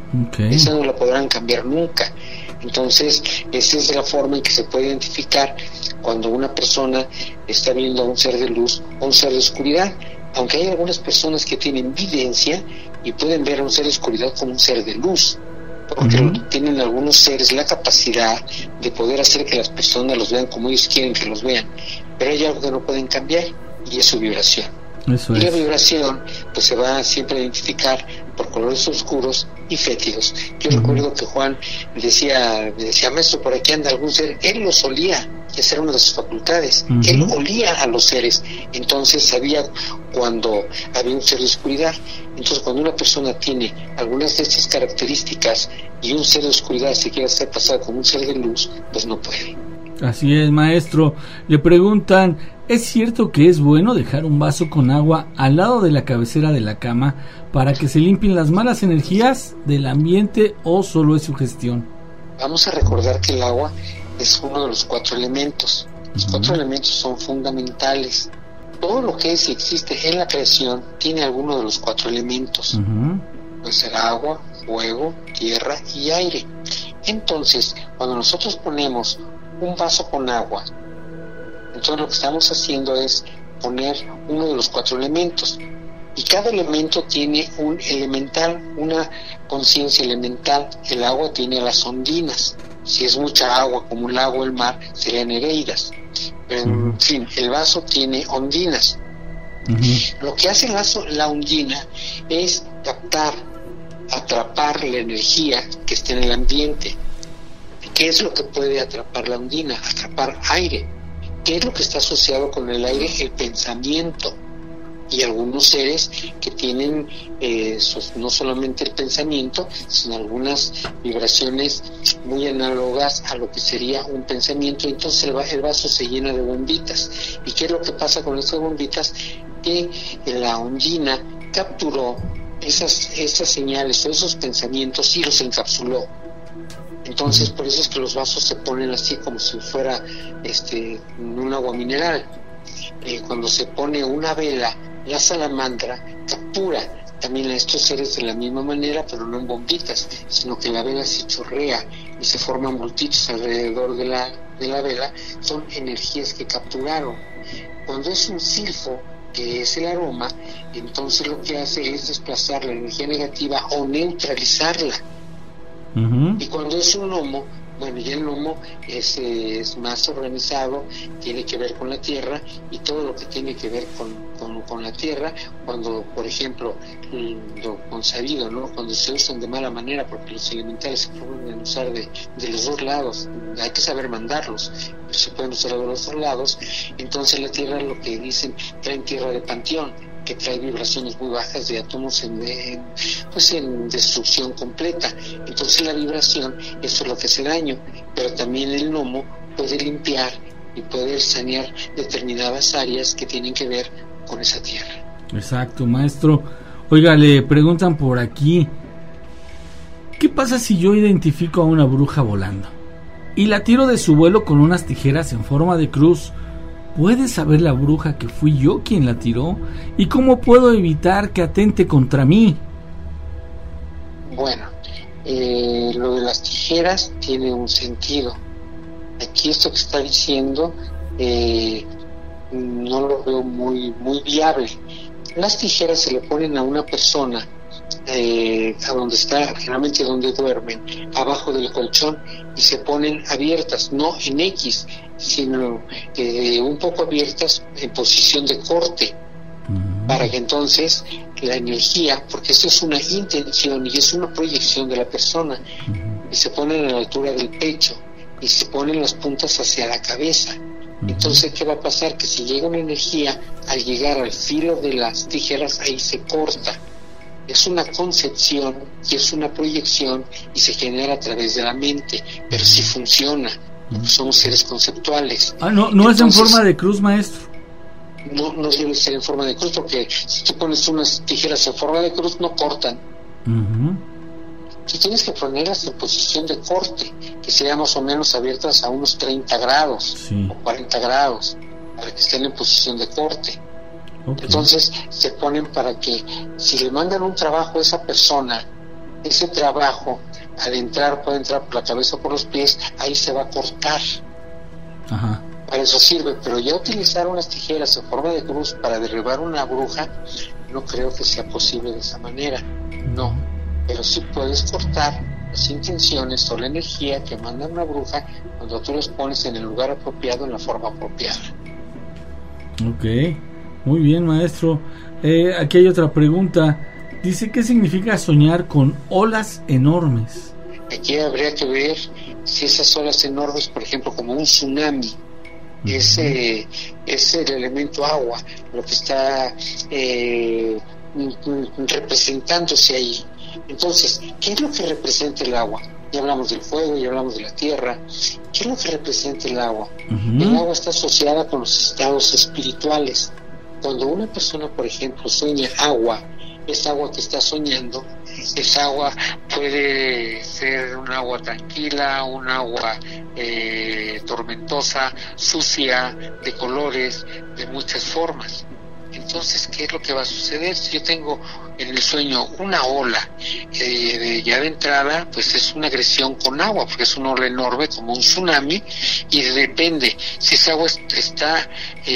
Esa no la podrán cambiar nunca. Entonces, esa es la forma en que se puede identificar cuando una persona está viendo a un ser de luz o un ser de oscuridad, aunque hay algunas personas que tienen videncia y pueden ver a un ser de oscuridad como un ser de luz, porque tienen algunos seres la capacidad de poder hacer que las personas los vean como ellos quieren que los vean, pero hay algo que no pueden cambiar y es su vibración. Eso y la es. vibración pues se va siempre a identificar por colores oscuros y fétidos. Yo recuerdo que Juan decía, maestro, por aquí anda algún ser. Él los olía, esa era una de sus facultades. Él olía a los seres, entonces sabía cuando había un ser de oscuridad. Entonces, cuando una persona tiene algunas de estas características y un ser de oscuridad se quiere hacer pasar como un ser de luz, pues no puede. Así es, maestro. Le preguntan, ¿es cierto que es bueno dejar un vaso con agua al lado de la cabecera de la cama para que se limpien las malas energías del ambiente o solo es sugestión? Vamos a recordar que el agua es uno de los 4 elementos. Los 4 elementos son fundamentales. Todo lo que es y existe en la creación tiene alguno de los 4 elementos. Puede ser agua, fuego, tierra y aire. Entonces, cuando nosotros ponemos un vaso con agua, entonces lo que estamos haciendo es poner uno de los 4 elementos, y cada elemento tiene un elemental, una conciencia elemental. El agua tiene las ondinas. Si es mucha agua como el lago o el mar, serían nereidas. Pero en fin, el vaso tiene ondinas. Lo que hace la ondina es atrapar la energía que está en el ambiente. ¿Qué es lo que puede atrapar la ondina? Atrapar aire. ¿Qué es lo que está asociado con el aire? El pensamiento. Y algunos seres que tienen no solamente el pensamiento, sino algunas vibraciones muy análogas a lo que sería un pensamiento. Entonces el vaso se llena de bombitas. ¿Y qué es lo que pasa con estas bombitas? Que la ondina capturó esas señales o esos pensamientos y los encapsuló. Entonces por eso es que los vasos se ponen así como si fuera un agua mineral. Cuando se pone una vela, la salamandra captura también a estos seres de la misma manera, pero no en bombitas, sino que la vela se chorrea y se forman bultitos alrededor de la vela. Son energías que capturaron. Cuando es un silfo, que es el aroma, entonces lo que hace es desplazar la energía negativa o neutralizarla. Y cuando es un homo, Bueno, y el gnomo es más organizado, tiene que ver con la tierra, y todo lo que tiene que ver con la tierra, cuando, por ejemplo, lo consabido, ¿no? Cuando se usan de mala manera, porque los elementales se pueden usar de los dos lados, hay que saber mandarlos, pero se pueden usar de los dos lados. Entonces la tierra, lo que dicen, traen tierra de panteón, que trae vibraciones muy bajas de átomos en destrucción completa. Entonces la vibración, eso es lo que hace daño, pero también el gnomo puede limpiar y puede sanear determinadas áreas que tienen que ver con esa tierra. Exacto, maestro. Oiga, le preguntan por aquí, ¿qué pasa si yo identifico a una bruja volando y la tiro de su vuelo con unas tijeras en forma de cruz? ¿Puede saber la bruja que fui yo quien la tiró? ¿Y cómo puedo evitar que atente contra mí? Bueno, lo de las tijeras tiene un sentido. Aquí esto que está diciendo no lo veo muy viable. Las tijeras se le ponen a una persona a donde está, generalmente donde duermen, abajo del colchón, y se ponen abiertas, no en X, sino un poco abiertas en posición de corte, para que entonces la energía, porque esto es una intención y es una proyección de la persona, y se ponen a la altura del pecho y se ponen las puntas hacia la cabeza. Entonces, ¿qué va a pasar? Que si llega una energía, al llegar al filo de las tijeras, ahí se corta. Es una concepción y es una proyección y se genera a través de la mente, pero sí funciona. Somos seres conceptuales. No entonces, es en forma de cruz, maestro. No debe ser en forma de cruz, porque si tú pones unas tijeras en forma de cruz, no cortan. Tú tienes que ponerlas en posición de corte, que sean más o menos abiertas a unos 30 grados o 40 grados, para que estén en posición de corte. Entonces se ponen para que, si le mandan un trabajo a esa persona, ese trabajo puede entrar por la cabeza o por los pies, ahí se va a cortar. Para eso sirve, pero ya utilizar unas tijeras en forma de cruz para derribar una bruja, no creo que sea posible de esa manera. No, pero sí puedes cortar las intenciones o la energía que manda una bruja cuando tú los pones en el lugar apropiado, en la forma apropiada. Ok, muy bien, maestro. Aquí hay otra pregunta. Dice, ¿qué significa soñar con olas enormes? Aquí habría que ver si esas olas enormes, por ejemplo, como un tsunami, es el elemento agua, lo que está representándose ahí. Entonces, ¿qué es lo que representa el agua? Ya hablamos del fuego, ya hablamos de la tierra. ¿Qué es lo que representa el agua? El agua está asociada con los estados espirituales. Cuando una persona, por ejemplo, sueña agua, esa agua que está soñando, esa agua puede ser un agua tranquila, un agua tormentosa, sucia, de colores, de muchas formas. Entonces, ¿qué es lo que va a suceder? Si yo tengo en el sueño una ola, ya de entrada, pues es una agresión con agua, porque es una ola enorme, como un tsunami, y depende, si esa agua está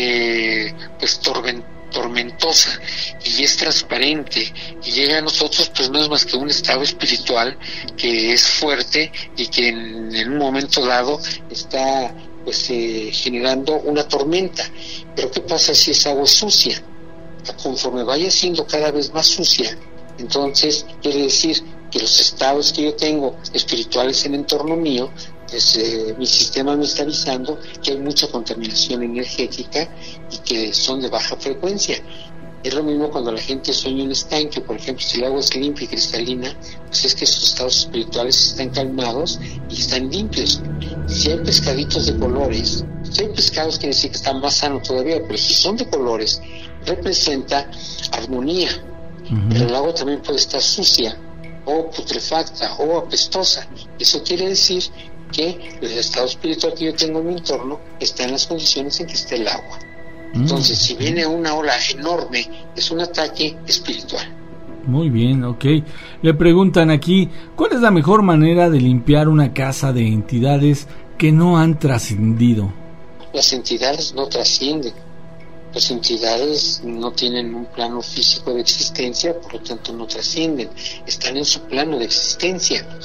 pues tormentosa y es transparente y llega a nosotros, pues no es más que un estado espiritual que es fuerte y que en un momento dado está pues generando una tormenta. Pero ¿qué pasa si esa agua es sucia? Conforme vaya siendo cada vez más sucia, entonces quiere decir que los estados que yo tengo espirituales en entorno mío, mi sistema me está avisando que hay mucha contaminación energética y que son de baja frecuencia. Es lo mismo cuando la gente sueña un estanque, por ejemplo, si el agua es limpia y cristalina, pues es que sus estados espirituales están calmados y están limpios. Si hay pescaditos de colores, si hay pescados, quiere decir que están más sanos todavía, pero si son de colores, representa armonía. Pero el agua también puede estar sucia o putrefacta o apestosa. Eso quiere decir que el estado espiritual que yo tengo en mi entorno está en las condiciones en que esté el agua. Entonces, si viene una ola enorme, es un ataque espiritual. Muy bien, ok. Le preguntan aquí, ¿cuál es la mejor manera de limpiar una casa de entidades que no han trascendido? Las entidades no trascienden. Las entidades no tienen un plano físico de existencia, por lo tanto no trascienden. Están en su plano de existencia.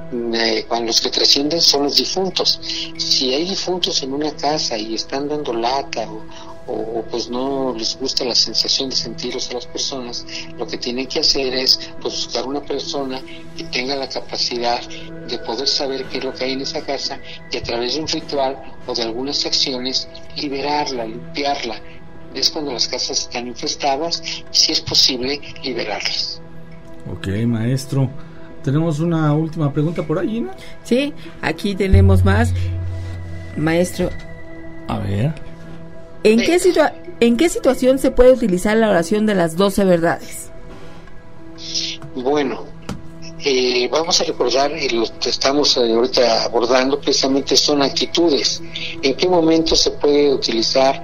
cuando los que trascienden son los difuntos. Si hay difuntos en una casa y están dando lata o pues no les gusta la sensación de sentirlos a las personas, lo que tienen que hacer es pues buscar una persona que tenga la capacidad de poder saber qué es lo que hay en esa casa y a través de un ritual o de algunas acciones liberarla, limpiarla. Es cuando las casas están infestadas y si es posible liberarlas. Ok, maestro. Tenemos una última pregunta por ahí, ¿no? Sí, aquí tenemos más. Maestro. A ver. ¿En qué situación se puede utilizar la oración de las 12 verdades? Bueno, vamos a recordar lo que estamos ahorita abordando, precisamente son actitudes. ¿En qué momento se puede utilizar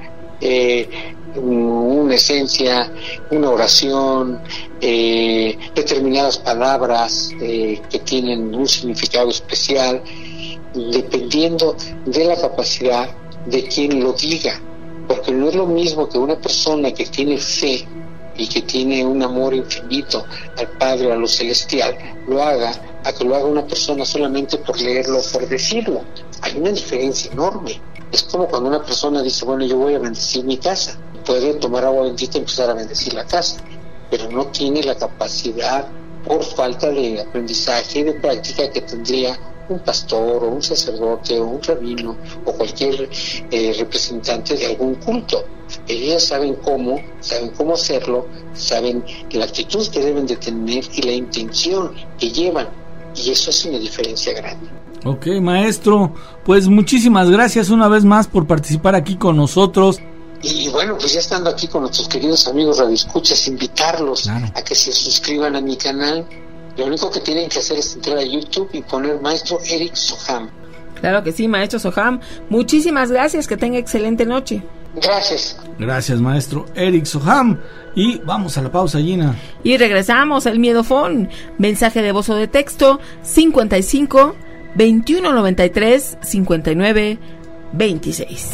una esencia, una oración, determinadas palabras que tienen un significado especial, dependiendo de la capacidad de quien lo diga? Porque no es lo mismo que una persona que tiene fe y que tiene un amor infinito al Padre, a lo celestial, lo haga, a que lo haga una persona solamente por leerlo o por decirlo. Hay una diferencia enorme. Es como cuando una persona dice, bueno, yo voy a bendecir mi casa. Puede tomar agua bendita y empezar a bendecir la casa, pero no tiene la capacidad por falta de aprendizaje y de práctica que tendría un pastor o un sacerdote o un rabino o cualquier representante de algún culto. Ellos saben cómo hacerlo, saben la actitud que deben de tener y la intención que llevan, y eso es una diferencia grande. Ok, maestro, pues muchísimas gracias una vez más por participar aquí con nosotros. Y bueno, pues ya estando aquí con nuestros queridos amigos radioescuchas, invitarlos a que se suscriban a mi canal. Lo único que tienen que hacer es entrar a YouTube y poner Maestro Eric Soham. Claro que sí, Maestro Soham. Muchísimas gracias, que tenga excelente noche. Gracias. Gracias, Maestro Eric Soham. Y vamos a la pausa, Gina. Y regresamos al Miedofón. Mensaje de voz o de texto 55 2193 59 26.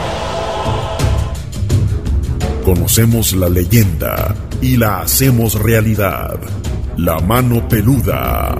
Conocemos la leyenda y la hacemos realidad. La mano peluda.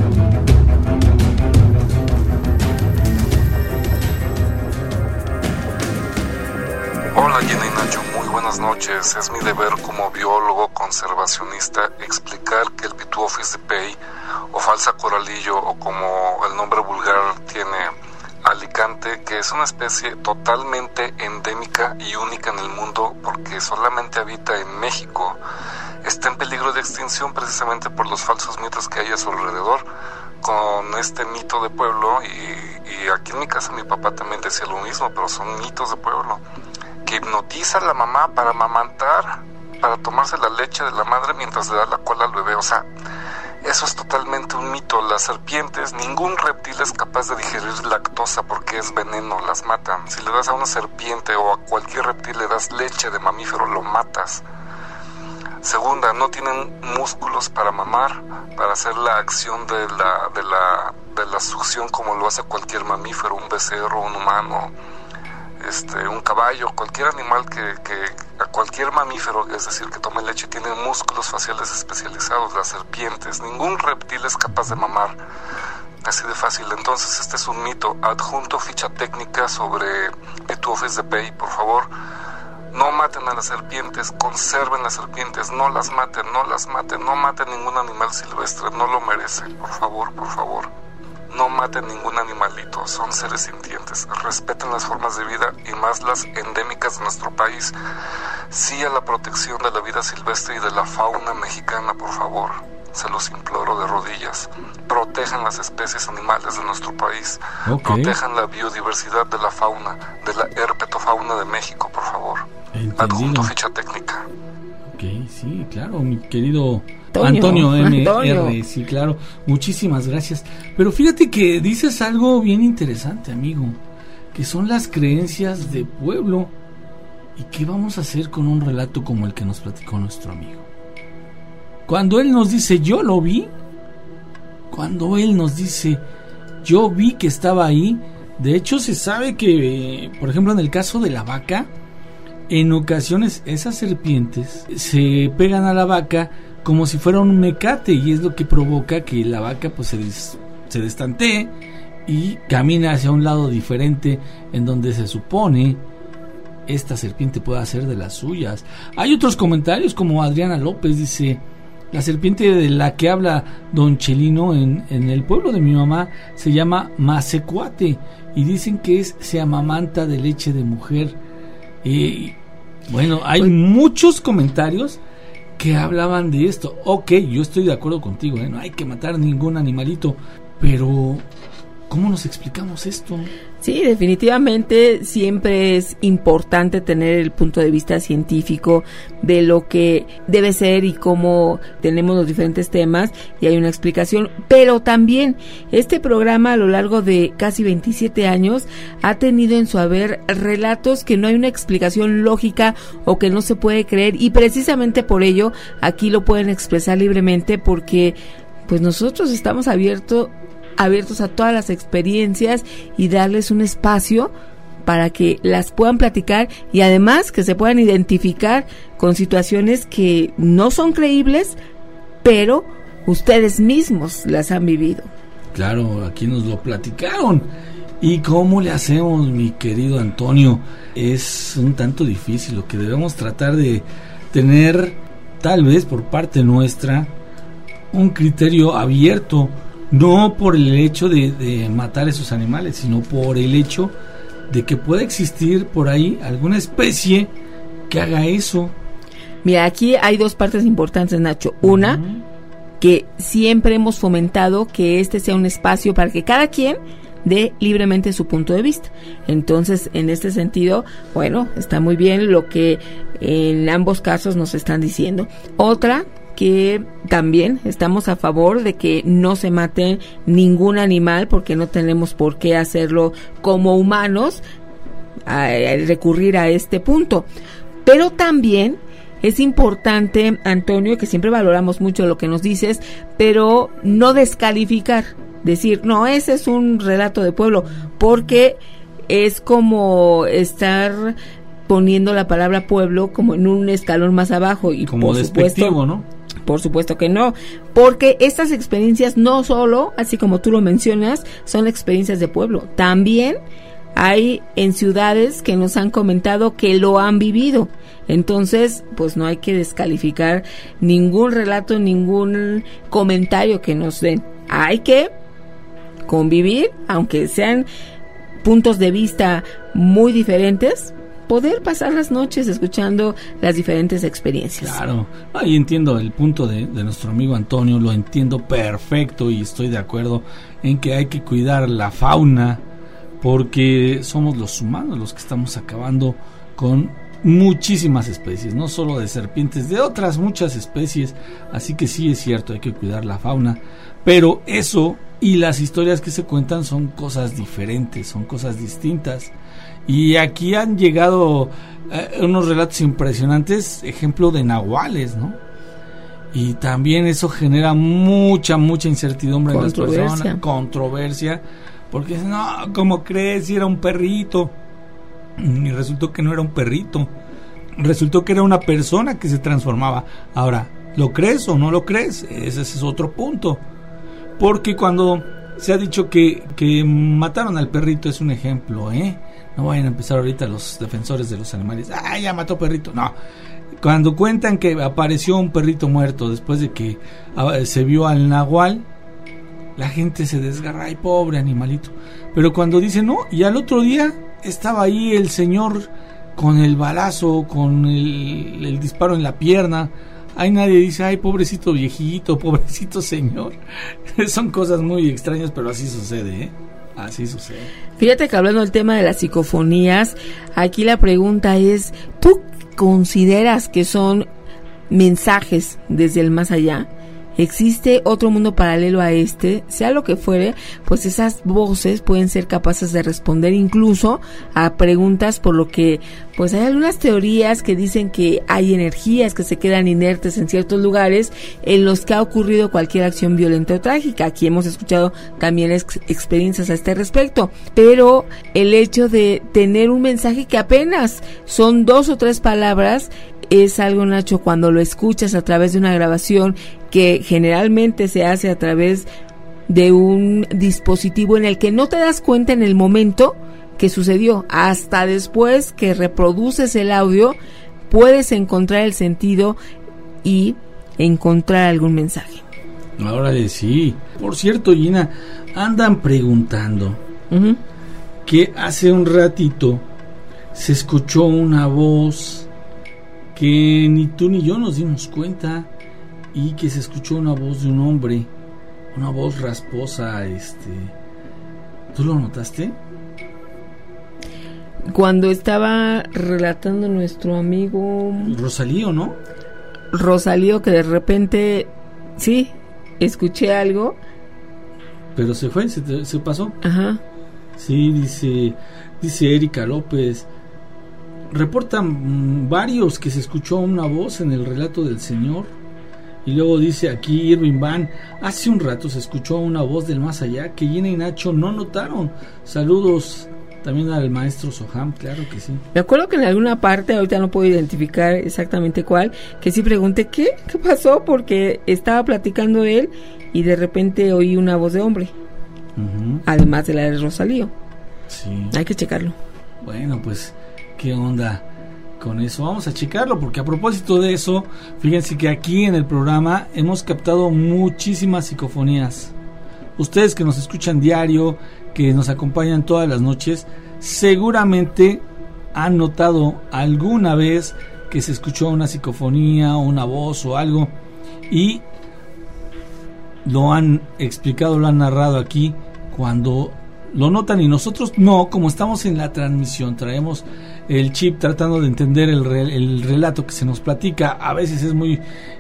Hola Gina y Nacho, muy buenas noches. Es mi deber como biólogo conservacionista explicar que el Pituophis de Pei o falsa coralillo, o como el nombre vulgar tiene Alicante, que es una especie totalmente endémica y única en el mundo porque solamente habita en México, está en peligro de extinción precisamente por los falsos mitos que hay a su alrededor, con este mito de pueblo, y aquí en mi casa mi papá también decía lo mismo, pero son mitos de pueblo, que hipnotiza a la mamá para amamantar, para tomarse la leche de la madre mientras le da la cola al bebé. O sea, eso es totalmente un mito. Las serpientes, ningún reptil es capaz de digerir lactosa porque es veneno, las matan. Si le das a una serpiente o a cualquier reptil le das leche de mamífero, lo matas. Segunda, no tienen músculos para mamar, para hacer la acción de la succión como lo hace cualquier mamífero, un becerro, un humano, un caballo, cualquier animal a cualquier mamífero, es decir, que tome leche, tiene músculos faciales especializados. Las serpientes, ningún reptil es capaz de mamar, así de fácil. Entonces este es un mito. Adjunto ficha técnica sobre Pituophis de Pei, por favor. No maten a las serpientes, conserven las serpientes, no las maten, no maten ningún animal silvestre, no lo merece, por favor. No maten ningún animalito, son seres sintientes. Respeten las formas de vida y más las endémicas de nuestro país. Sí a la protección de la vida silvestre y de la fauna mexicana, por favor. Se los imploro de rodillas. Protejan las especies animales de nuestro país. Okay. Protejan la biodiversidad de la fauna, de la herpetofauna de México, por favor. Entendido. Adjunto ficha técnica. Ok, sí, claro, mi querido Antonio MR, sí, claro, muchísimas gracias. Pero fíjate que dices algo bien interesante, amigo, que son las creencias de pueblo. ¿Y qué vamos a hacer con un relato como el que nos platicó nuestro amigo? Cuando él nos dice, yo lo vi, cuando él nos dice, yo vi que estaba ahí, de hecho se sabe que, por ejemplo, en el caso de la vaca, en ocasiones esas serpientes se pegan a la vaca como si fuera un mecate, y es lo que provoca que la vaca pues se se destantee y camine hacia un lado diferente en donde se supone esta serpiente puede hacer de las suyas. Hay otros comentarios, como Adriana López dice: la serpiente de la que habla don Chelino en el pueblo de mi mamá se llama Masecuate y dicen que se amamanta de leche de mujer. Bueno, hay muchos comentarios que hablaban de esto. Ok, yo estoy de acuerdo contigo, no hay que matar ningún animalito, pero ¿cómo nos explicamos esto? Sí, definitivamente siempre es importante tener el punto de vista científico de lo que debe ser y cómo tenemos los diferentes temas, y hay una explicación, pero también este programa a lo largo de casi 27 años ha tenido en su haber relatos que no hay una explicación lógica o que no se puede creer, y precisamente por ello aquí lo pueden expresar libremente, porque pues nosotros estamos abiertos a todas las experiencias y darles un espacio para que las puedan platicar y además que se puedan identificar con situaciones que no son creíbles, pero ustedes mismos las han vivido. Claro, aquí nos lo platicaron. ¿Y cómo le hacemos, mi querido Antonio? Es un tanto difícil. Lo que debemos tratar de tener, tal vez por parte nuestra, un criterio abierto, no por el hecho de matar esos animales, sino por el hecho de que pueda existir por ahí alguna especie que haga eso. Mira, aquí hay dos partes importantes, Nacho. Una, que siempre hemos fomentado que este sea un espacio para que cada quien dé libremente su punto de vista. Entonces, en este sentido, bueno, está muy bien lo que en ambos casos nos están diciendo. Otra, que también estamos a favor de que no se mate ningún animal, porque no tenemos por qué hacerlo como humanos, a recurrir a este punto. Pero también es importante, Antonio, que siempre valoramos mucho lo que nos dices, pero no descalificar, decir, no, ese es un relato de pueblo, porque es como estar poniendo la palabra pueblo como en un escalón más abajo, y como despectivo, ¿no? Por supuesto que no, porque estas experiencias no solo, así como tú lo mencionas, son experiencias de pueblo, también hay en ciudades que nos han comentado que lo han vivido. Entonces, pues no hay que descalificar ningún relato, ningún comentario que nos den. Hay que convivir, aunque sean puntos de vista muy diferentes, poder pasar las noches escuchando las diferentes experiencias. Claro, y entiendo el punto de nuestro amigo Antonio, lo entiendo perfecto y estoy de acuerdo en que hay que cuidar la fauna, porque somos los humanos los que estamos acabando con muchísimas especies, no solo de serpientes, de otras muchas especies, así que sí es cierto, hay que cuidar la fauna, pero eso y las historias que se cuentan son cosas diferentes, son cosas distintas. Y aquí han llegado unos relatos impresionantes, ejemplo de nahuales, ¿no? Y también eso genera mucha incertidumbre en las personas, controversia, porque no, ¿cómo crees? Si era un perrito. Y resultó que no era un perrito, resultó que era una persona que se transformaba. Ahora, ¿lo crees o no lo crees? Ese es otro punto, porque cuando se ha dicho que mataron al perrito, es un ejemplo, no vayan a empezar ahorita los defensores de los animales, ya mató perrito, no. Cuando cuentan que apareció un perrito muerto después de que se vio al nahual, la gente se desgarra, ay, pobre animalito. Pero cuando dicen, no, y al otro día estaba ahí el señor con el balazo, con el disparo en la pierna, ahí nadie dice, ay, pobrecito viejito, pobrecito señor. Son cosas muy extrañas, pero así sucede, así sucede. Fíjate que hablando del tema de las psicofonías, aquí la pregunta es, ¿tú consideras que son mensajes desde el más allá? ¿Existe otro mundo paralelo a este? Sea lo que fuere, pues esas voces pueden ser capaces de responder incluso a preguntas, por lo que pues hay algunas teorías que dicen que hay energías que se quedan inertes en ciertos lugares en los que ha ocurrido cualquier acción violenta o trágica. Aquí hemos escuchado también experiencias a este respecto, pero el hecho de tener un mensaje que apenas son 2 o 3 palabras es algo, Nacho, cuando lo escuchas a través de una grabación que generalmente se hace a través de un dispositivo en el que no te das cuenta en el momento que sucedió. Hasta después que reproduces el audio, puedes encontrar el sentido y encontrar algún mensaje. Ahora sí. Por cierto, Gina, andan preguntando que hace un ratito se escuchó una voz que ni tú ni yo nos dimos cuenta, y que se escuchó una voz de un hombre, una voz rasposa. ¿Tú lo notaste? Cuando estaba relatando nuestro amigo Rosalío, ¿no? Rosalío, que de repente, sí, escuché algo. Pero se fue, se pasó. Ajá. Sí, dice Erika López. Reportan varios que se escuchó una voz en el relato del Señor. Y luego dice aquí Irving Van, hace un rato se escuchó una voz del más allá que Gina y Nacho no notaron. Saludos también al maestro Soham, claro que sí. Me acuerdo que en alguna parte, ahorita no puedo identificar exactamente cuál, que sí pregunté ¿qué pasó? Porque estaba platicando él y de repente oí una voz de hombre. Además de la de Rosalío. Sí. Hay que checarlo. Bueno, pues, ¿qué onda con eso? Vamos a checarlo, porque a propósito de eso, fíjense que aquí en el programa hemos captado muchísimas psicofonías. Ustedes que nos escuchan diario, que nos acompañan todas las noches, seguramente han notado alguna vez que se escuchó una psicofonía, una voz o algo, y lo han explicado, lo han narrado aquí cuando lo notan, y nosotros no, como estamos en la transmisión, traemos el chip tratando de entender el relato que se nos platica. A veces es muy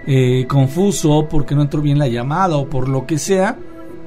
confuso porque no entró bien la llamada o por lo que sea.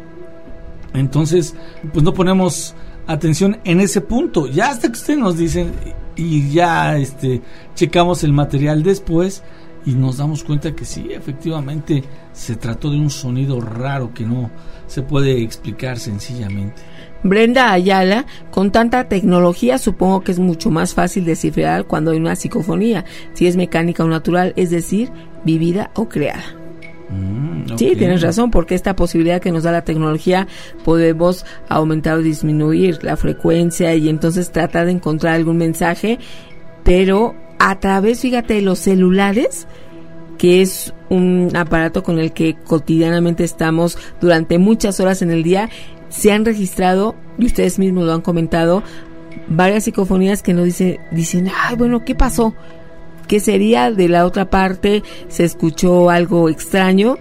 Entonces, pues no ponemos atención en ese punto. Ya hasta que ustedes nos dicen y ya checamos el material después y nos damos cuenta que sí, efectivamente se trató de un sonido raro que no se puede explicar sencillamente. Brenda Ayala, con tanta tecnología supongo que es mucho más fácil descifrar cuando hay una psicofonía, si es mecánica o natural, es decir, vivida o creada. Okay. Sí, tienes razón, porque esta posibilidad que nos da la tecnología, podemos aumentar o disminuir la frecuencia y entonces tratar de encontrar algún mensaje, pero a través, fíjate, de los celulares, que es un aparato con el que cotidianamente estamos durante muchas horas en el día, se han registrado, y ustedes mismos lo han comentado, varias psicofonías que nos dicen, ay, bueno, ¿qué pasó? ¿Qué sería? De la otra parte se escuchó algo extraño,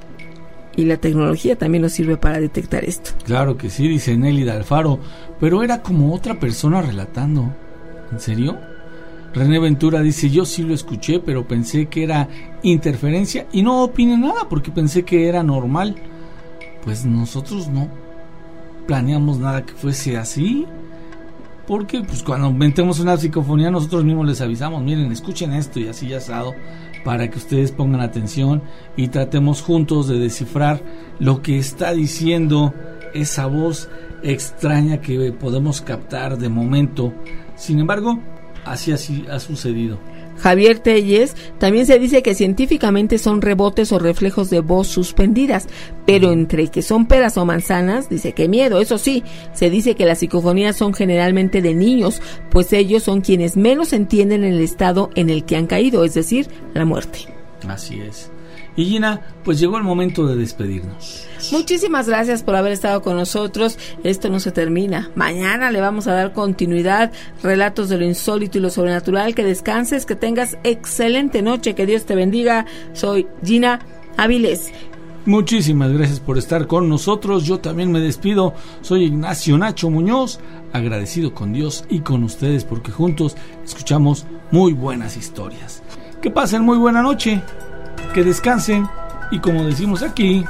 y la tecnología también nos sirve para detectar esto. Claro que sí, dice Nelly Alfaro, pero era como otra persona relatando. ¿En serio? René Ventura dice, yo sí lo escuché, pero pensé que era interferencia y no opiné nada porque pensé que era normal. Pues nosotros no planeamos nada que fuese así, porque pues cuando metemos una psicofonía nosotros mismos les avisamos, miren, escuchen esto y así ya asado, para que ustedes pongan atención y tratemos juntos de descifrar lo que está diciendo esa voz extraña que podemos captar de momento. Sin embargo, así ha sucedido. Javier Telles, también se dice que científicamente son rebotes o reflejos de voz suspendidas, pero entre que son peras o manzanas, dice que miedo. Eso sí, se dice que las psicofonías son generalmente de niños, pues ellos son quienes menos entienden el estado en el que han caído, es decir, la muerte. Así es. Y Gina, pues llegó el momento de despedirnos. Muchísimas gracias por haber estado con nosotros. Esto no se termina. Mañana le vamos a dar continuidad, relatos de lo insólito y lo sobrenatural. Que descanses, que tengas excelente noche, que Dios te bendiga. Soy Gina Avilés. Muchísimas gracias por estar con nosotros. Yo también me despido. Soy Ignacio Nacho Muñoz, agradecido con Dios y con ustedes porque juntos escuchamos muy buenas historias. Que pasen muy buena noche. Que descansen y, como decimos aquí,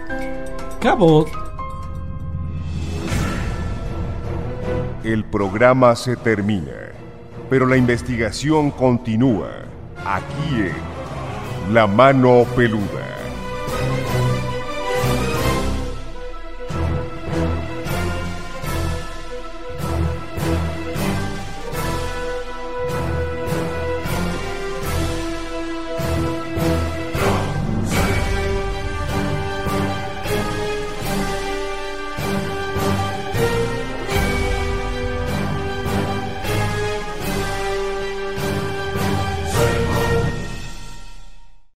cabot. El programa se termina, pero la investigación continúa aquí en La Mano Peluda.